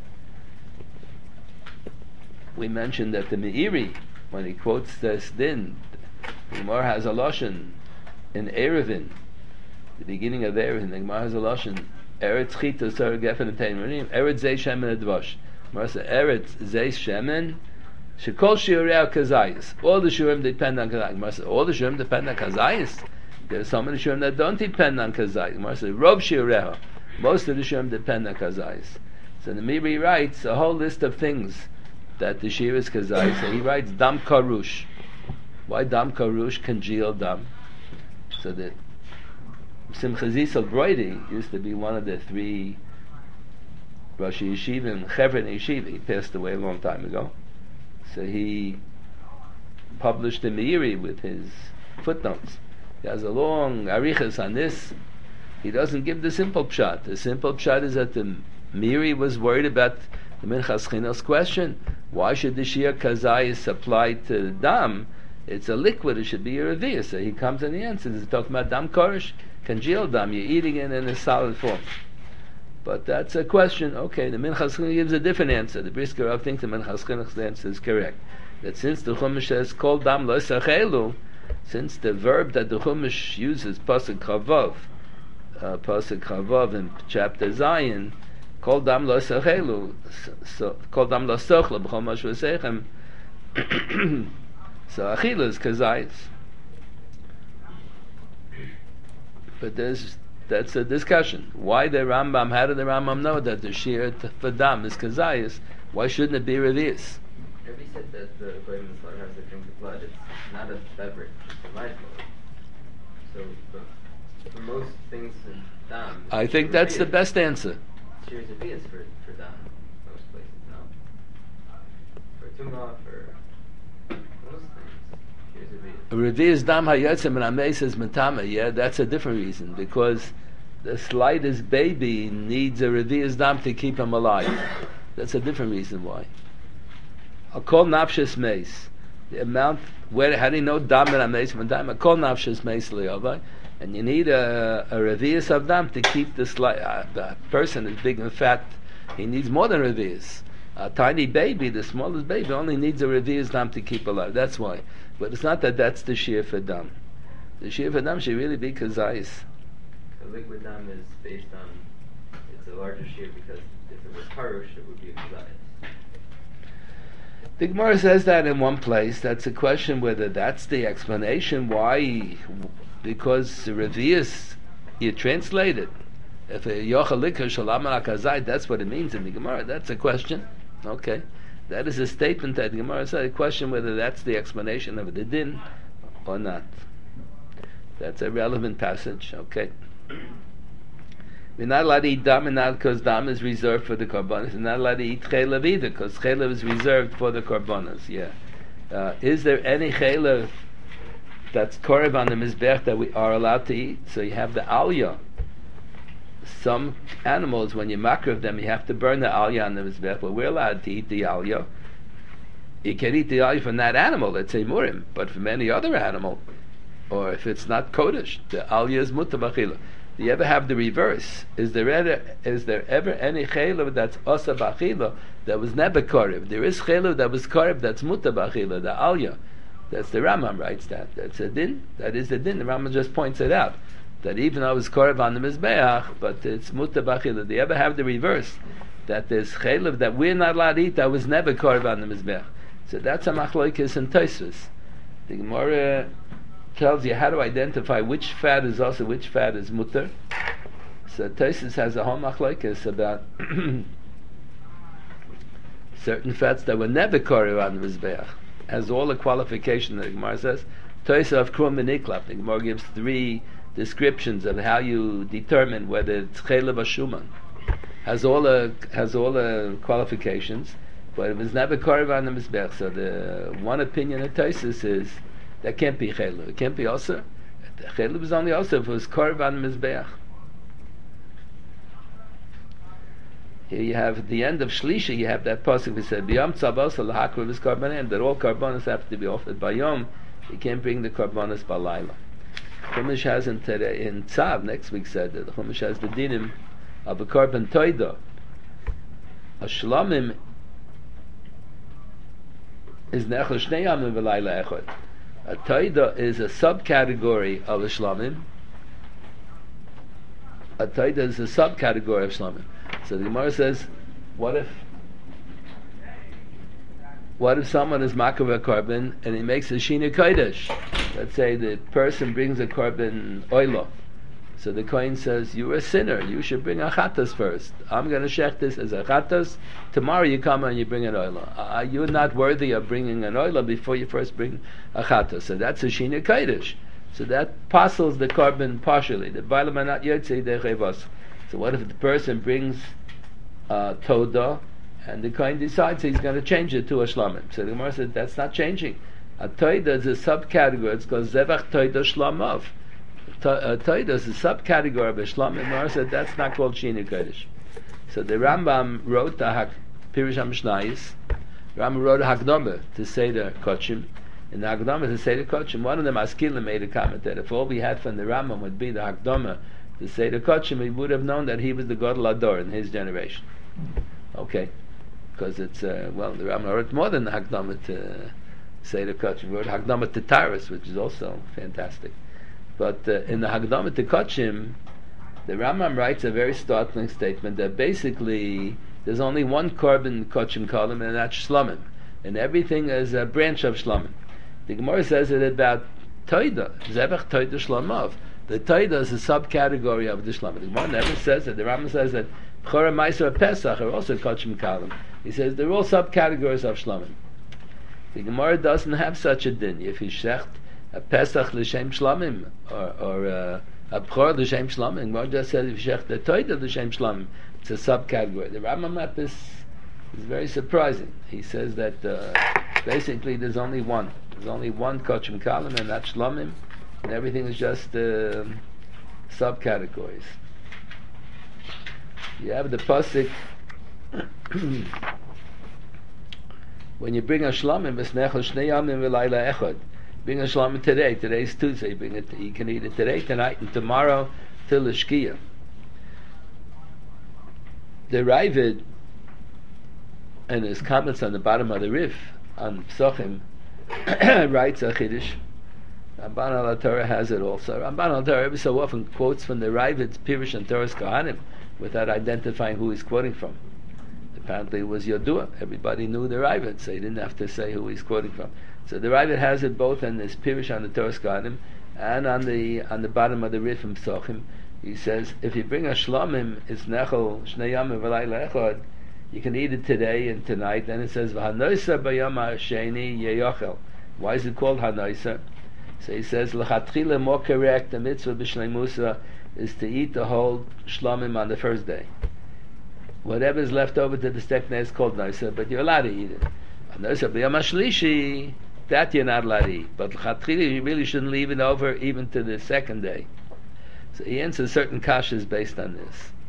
We mentioned that the Meiri, when he quotes this din, the Gemara has a lashon in Erevin, the beginning of Erevin. The Gemara has a lashon Eretz chita sar gefen etayim Eretz zeh shemen advash. Gemara says Eretz zeh shemen shekol shiurei kazayis. All the shiurim depend on kazayis. Gemara says all the shiurim depend on kazayis. There are so many shiurim that don't depend on kazayis. Gemara says rob shiurei. Most of the shiurim depend on kazayis. So the Meiri writes a whole list of things that the shiur is kazayis. So he writes dam karush. Why dam karush? Congealed dam. So that Simcha Zisel Broidi used to be one of the three Rosh Yeshiva and Chevron Yeshiva. He passed away a long time ago. So he published the Meiri with his footnotes. He has a long arichas on this. He doesn't give the simple pshat. The simple pshat is that the Meiri was worried about the Minchas Chinos question. Why should the shiur kazayis apply to dam? It's a liquid, it should be a revi'ah. So he comes and he answers. He's talking about dam korish, congealed dam. You're eating it in a solid form. But that's a question. Okay, the Minchas Chinuch gives a different answer. The Brisker Rav thinks the Minchas Chinuch's answer is correct. That since the Chumash says, kol dam lo sachelu, since the verb that the Chumash uses, pasuk chavav in chapter Zion, kol dam lo sachelu, so kol dam lo sochlo, b'chol mashu v'seichem, so achila is kazayis. But that's a discussion. Why the Rambam? How did the Rambam know that the shiur for dam is kazayis? Why shouldn't it be revi'us? Rabbi said that the goyim in the slaughterhouse that drink the blood, it's not a beverage, it's a lifeblood. So for most things in dam, I think that's the best answer. Shiur is revi'us for dam, most places, no. For tumah, for most things, shiur is revi'us. Revi'us dam hayotzim and amei says metama. Yeah, that's a different reason, because the slightest baby needs a revi'us dam to keep him alive. That's a different reason why. I'll call nafshis meis. The amount, how do you know dam and ameis from dam? I'll call nafshis meis liyavai. And you need a revi'us of dam to keep the person is big and fat. He needs more than revi'us. A tiny baby, the smallest baby, only needs a revi'us dam to keep alive. That's why. But it's not that that's the shiur for dam. The shiur for dam should really be kazayis. The liquid dam is based on, it's a larger shiur because if it was harush, it would be a kazayis. The Gemara says that in one place. That's a question whether that's the explanation. Why? Because revi'us, you translate it. If a yochel likar shalom al kazayis, that's what it means in the Gemara. That's a question. Okay. That is a statement that the Gemara said. A question whether that's the explanation of the din or not. That's a relevant passage. Okay. We're not allowed to eat dam, and not because dam is reserved for the korbanos. We're not allowed to eat chaylev either, because chaylev is reserved for the korbanos. Yeah. Is there any chaylev that's korev on the mizbech that we are allowed to eat? So you have the aliyah. some animals, when you makriv them, you have to burn the aliyah on the mizbech, but we're allowed to eat the aliyah. You can eat the aliyah from that animal, let's say murim, but from any other animal, or if it's not kodesh, the aliyah is mutar b'achila. Do you ever have the reverse? Is there ever any chaylev that's osa b'achila that was never korev? There is chaylev that was korev that's mutar b'achila, the aliyah. That's the Rambam writes that. That's a din. That is the din. The Rambam just points it out. That even though it's korev on the mizbeach, but it's mutar b'achila. Do you ever have the reverse? That there's chaylev that we're not allowed to eat that was never korev on the mizbeach. So that's a machlokes in Tosfos. The Gemara tells you how to identify which fat is also which fat is mutar. So Tosfos has a whole machlokes about certain fats that were never korev on the mizbeach. Has all the qualification that the Gemara says. Tosfos of krum and iklap. The Gemara gives 3 descriptions of how you determine whether it's chaylev or shuman. Has all the qualifications, but it was never korev on the mizbech. So the one opinion of Tosfos is that can't be chaylev. It can't be also. Chaylev is only also if it was korev on the mizbech. Here you have at the end of Shlishi, you have that pasuk that said, "B'yom tzavos lahakriv is karbanim," that all karbanos have to be offered by Yom. You can't bring the karbanos balayla. Chumash has in Tzav next week said that the Chumash has the dinim of a karban toida. A shlamim is nechel shnei yamim v'layla echad. A toida is a subcategory of a shlamim. A toida is a subcategory of shlamim. So the Gemara says, what if someone is makav a korban and he makes a shina kodesh? Let's say the person brings a korban oilo. So the kohen says, you're a sinner, you should bring a chatas first. I'm going to shech this as a chatas. Tomorrow you come and you bring an oilo. You're not worthy of bringing an oilo before you first bring a chatas. So that's a shina kodesh. So that parcels the korban partially. The bailam are not yotzei dechevos. So what if the person brings Toda and the Kohen decides he's going to change it to a Shlamim? So the Gemara said that's not changing. A Toda is a subcategory. It's called Zevach Toda Shlamov. Toda is a subcategory of a Shlamim. The Gemara said that's not called Shini Kodesh. So the Rambam wrote the Pirush HaMishnayos. Rambam wrote a Hakdama to say the Kochim. In the Hakdama to say the Kochim, one of them Askilim made a comment that if all we had from the Rambam would be the Hakdama to say the Kochim, we would have known that he was the Gadol Ador in his generation. Okay, because it's the Rambam wrote more than the Hakdama to say the Kochim. He wrote Hakdama to Taurus, which is also fantastic. But in the Hakdama to Kochim, the Rambam writes a very startling statement that basically there's only one korban Kochim column, and that's Shlamim, and everything is a branch of Shlamim. The Gemara says it about Toida, Zevach Toida Shlamov. The Toida is a subcategory of the Shlamim. The Gemara never says that. The Rambam says that Chora Meiser Pesach are also Kochim Kalim. He says they're all subcategories of Shlamim. The Gemara doesn't have such a din. If you shecht a Pesach l'shem Shlamim or a Bchor l'shem Shlamim, the Gemara just says if you shecht a Toida l'shem Shlamim, it's a subcategory. The Rambam is very surprising. He says that basically there's only one. There's only one Kochim Kalim, and that's Shlamim. And everything is just subcategories. You have the pasuk when you bring a shlamim, it's nechel shnei yamim v'layla echad. Bring a shlamim today. Today's Tuesday. Bring it. You can eat it today, tonight, and tomorrow till the shkia. The Ravid and his comments on the bottom of the Rif on Psochim writes a chiddush. Ramban al Torah has it also. Ramban al Torah every so often quotes from the Ravid's Pirush and Torah's Kohanim without identifying who he's quoting from. Apparently it was Yodua. Everybody knew the Ravid, so he didn't have to say who he's quoting from. So the Ravid has it both in this Pirush on the Torah's Kohanim and on the bottom of the Rif in Psochim. He says if you bring a shlamim, it's nechel shnei yamim v'layla echad. You can eat it today and tonight. Then it says v'hanoisa b'yom ha'sheni yeyochel. Why is it called hanoisa? So he says, l'chatchila, more correct, the mitzvah b'shleimusa is to eat the whole shlamim on the first day. Whatever is left over to the stekne is called noisa, but you're allowed to eat it. Noisa b'yom ha'shlishi, that you're not allowed to eat. But l'chatchila, you really shouldn't leave it over even to the second day. So he answers certain kashas based on this.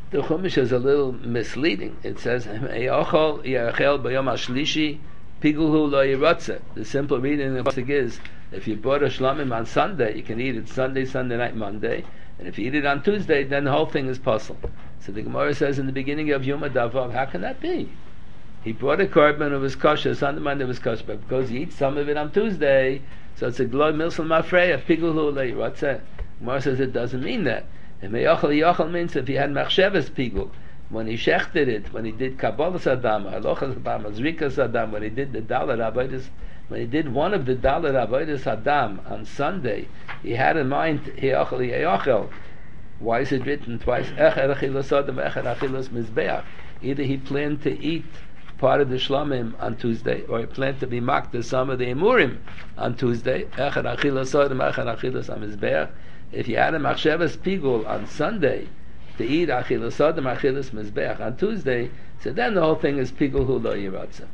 The Chumash is a little misleading. It says, "E'ochol yachel b'yom hashlishi pigulhu lo yirotze." The simple reading of the pasuk is, if you bought a shlamim on Sunday, you can eat it Sunday night, Monday, and if you eat it on Tuesday, then the whole thing is puzzle. So the Gemara says in the beginning of Yom Hadavar, how can that be? He brought a korban, it was kosher, Sunday, Monday was kosher, but because he eats some of it on Tuesday, so it's a gloy milsal mafreya, pigulhu lo yirotze. Gemara says it doesn't mean that. And me'yochel means if he had machshavas pigul, when he shechted it, when he did kabbalas adam, halochas adam, zrikas adam, when he did the dalar avodas, when he did one of the dalar avodas adam on Sunday, he had in mind he'yochel. Why is it written twice? Echer achilas adam, echer achilas mizbeach. Either he planned to eat part of the shlamim on Tuesday, or he planned to be makta some of the emurim on Tuesday. Echer achilas adam, echer achilas mizbeach. If you had a machshavas pigul on Sunday to eat achilas adam, achilas mizbeach on Tuesday, so then the whole thing is pigul hu lo yiratzeh.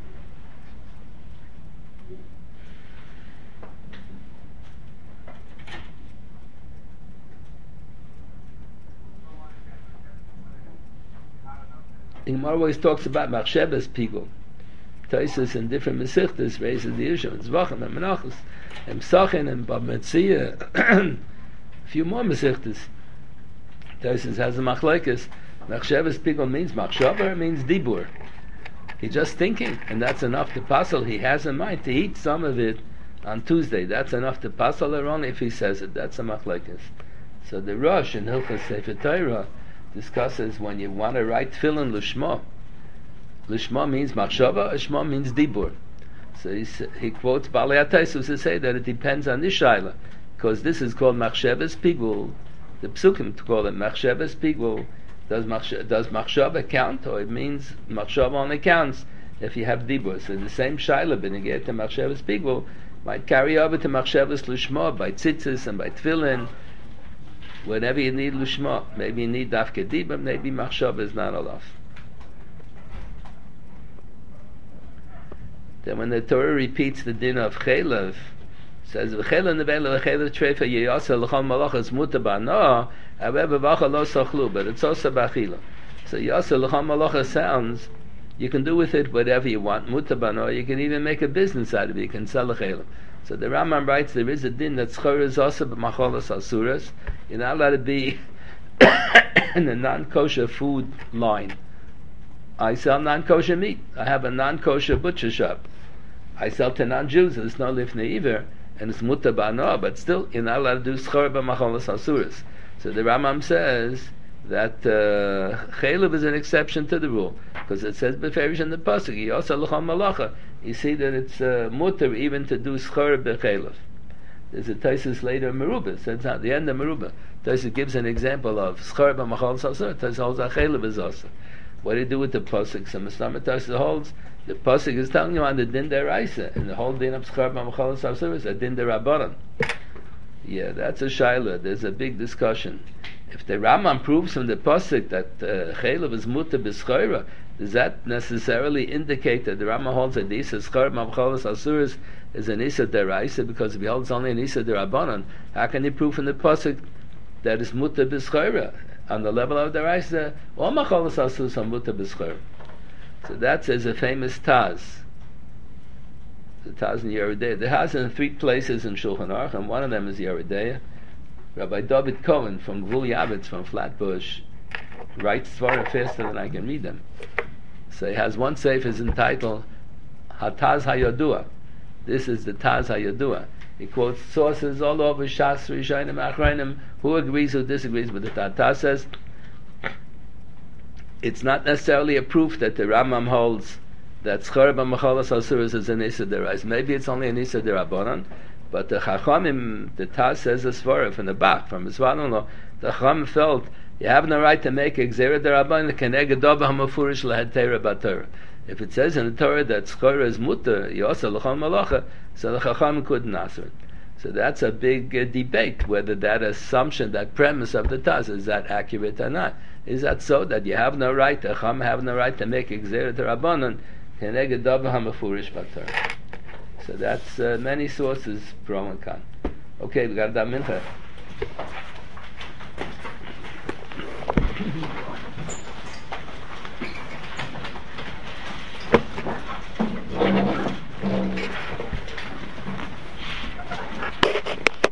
The Gemara always talks about machshavas pigul. Taisus in different mesichtas raises the issue. It's Zvachim and Menachos and Psachin and Bab Metzia. Few more mesichtas. Taisus has a machlekes. Machshavas pigul means machshava, means dibur. He's just thinking, and that's enough to passel. He has in mind to eat some of it on Tuesday. That's enough to passel, or only if he says it. That's a machlekes. So the Rosh in Hilchos Sefer Torah discusses when you want to write tefillin l'shma. L'shma means machshava, l'shma means dibur. So he quotes Balei HaTaisus to say that it depends on this shaila, because this is called machshavas pigul. The psukim call it machshavas pigul. Does machshava count, or it means machshava only counts if you have dibur? So the same shaila beneged to machshavas pigul might carry over to machshavas l'shma by tzitzis and by tefillin. Whenever you need l'shma, maybe you need dafke dibur, maybe machshava is not enough. Then when the Torah repeats the din of chelev, says v'chelev nevela v'chelev treifa yiyasa l'chol malachas muta no, however v'achal lo sochlu, but it's also b'achila. So yasa l'chol malachas sounds you can do with it whatever you want, muta no. You can even make a business out of it. You can sell a chelev. So the Rambam writes there is a din that schor is also b'macholas asuras. You're not allowed to be in a non-kosher food line. I sell non-kosher meat. I have a non-kosher butcher shop. I sell to non-Jews. There's no lifnei iver, and it's muta ba'no, but still you're not allowed to do schor b'macholas asuras. So the Rambam says that chelev is an exception to the rule, because it says beferish in the pasuk yasa l'chol malacha. You see that it's mutar even to do schor b'chelev. There's a Taisus later Merubah. Says at the end of Merubah, Taisus gives an example of schor b'macholas asuras. Taisus holds a chelev is also. What do you do with the pasuk? So Mishnah Taisus holds the pasuk is telling you on the din deraisa, and the whole din of schor b'macholas asuras is a din derabanan. Yeah, that's a shaila. There's a big discussion. If the Rambam proves from the pasuk that chelev is muta b'schora, does that necessarily indicate that the Rambam holds that the isa schor b'macholas asuras is an isa deraisa? Because if he holds only an isa derabanan, how can he prove from the pasuk that it's muta b'schora? On the level of deraisa, all macholas asuras are muta b'schora. So that says a famous Taz. The Taz in Yoreh De'ah. The Taz in 3 places in Shulchan Aruch, and one of them is Yoreh De'ah. Rabbi David Cohen from Gvul Yavitz from Flatbush writes Svarah faster than I can read them. So he has one sefer is entitled HaTaz HaYodua. This is the Taz HaYodua. He quotes sources all over Shas, Rishonim, Achronim, who agrees, who disagrees, but the Taz says it's not necessarily a proof that the Rambam holds that schor b'macholas asuras is an isa deraisa. Maybe it's only an isa derabanan, but the Chachamim, the Taz says a svara from the back, from his father-in-law, the Chacham felt you have no right to make a gzera derabanan keneged dava hamafurish lehetera b'Torah. If it says in the Torah that schor is mutter, yosa l'chol malacha, so the Chacham couldn't answer it. So that's a big debate whether that assumption, that premise of the Taz, is that accurate or not. Is that so that you have no right, the Chacham have no right to make a gzera derabanan keneged dava hamafurish b'Torah? So that's many sources pro and con. Okay, we got that mincha.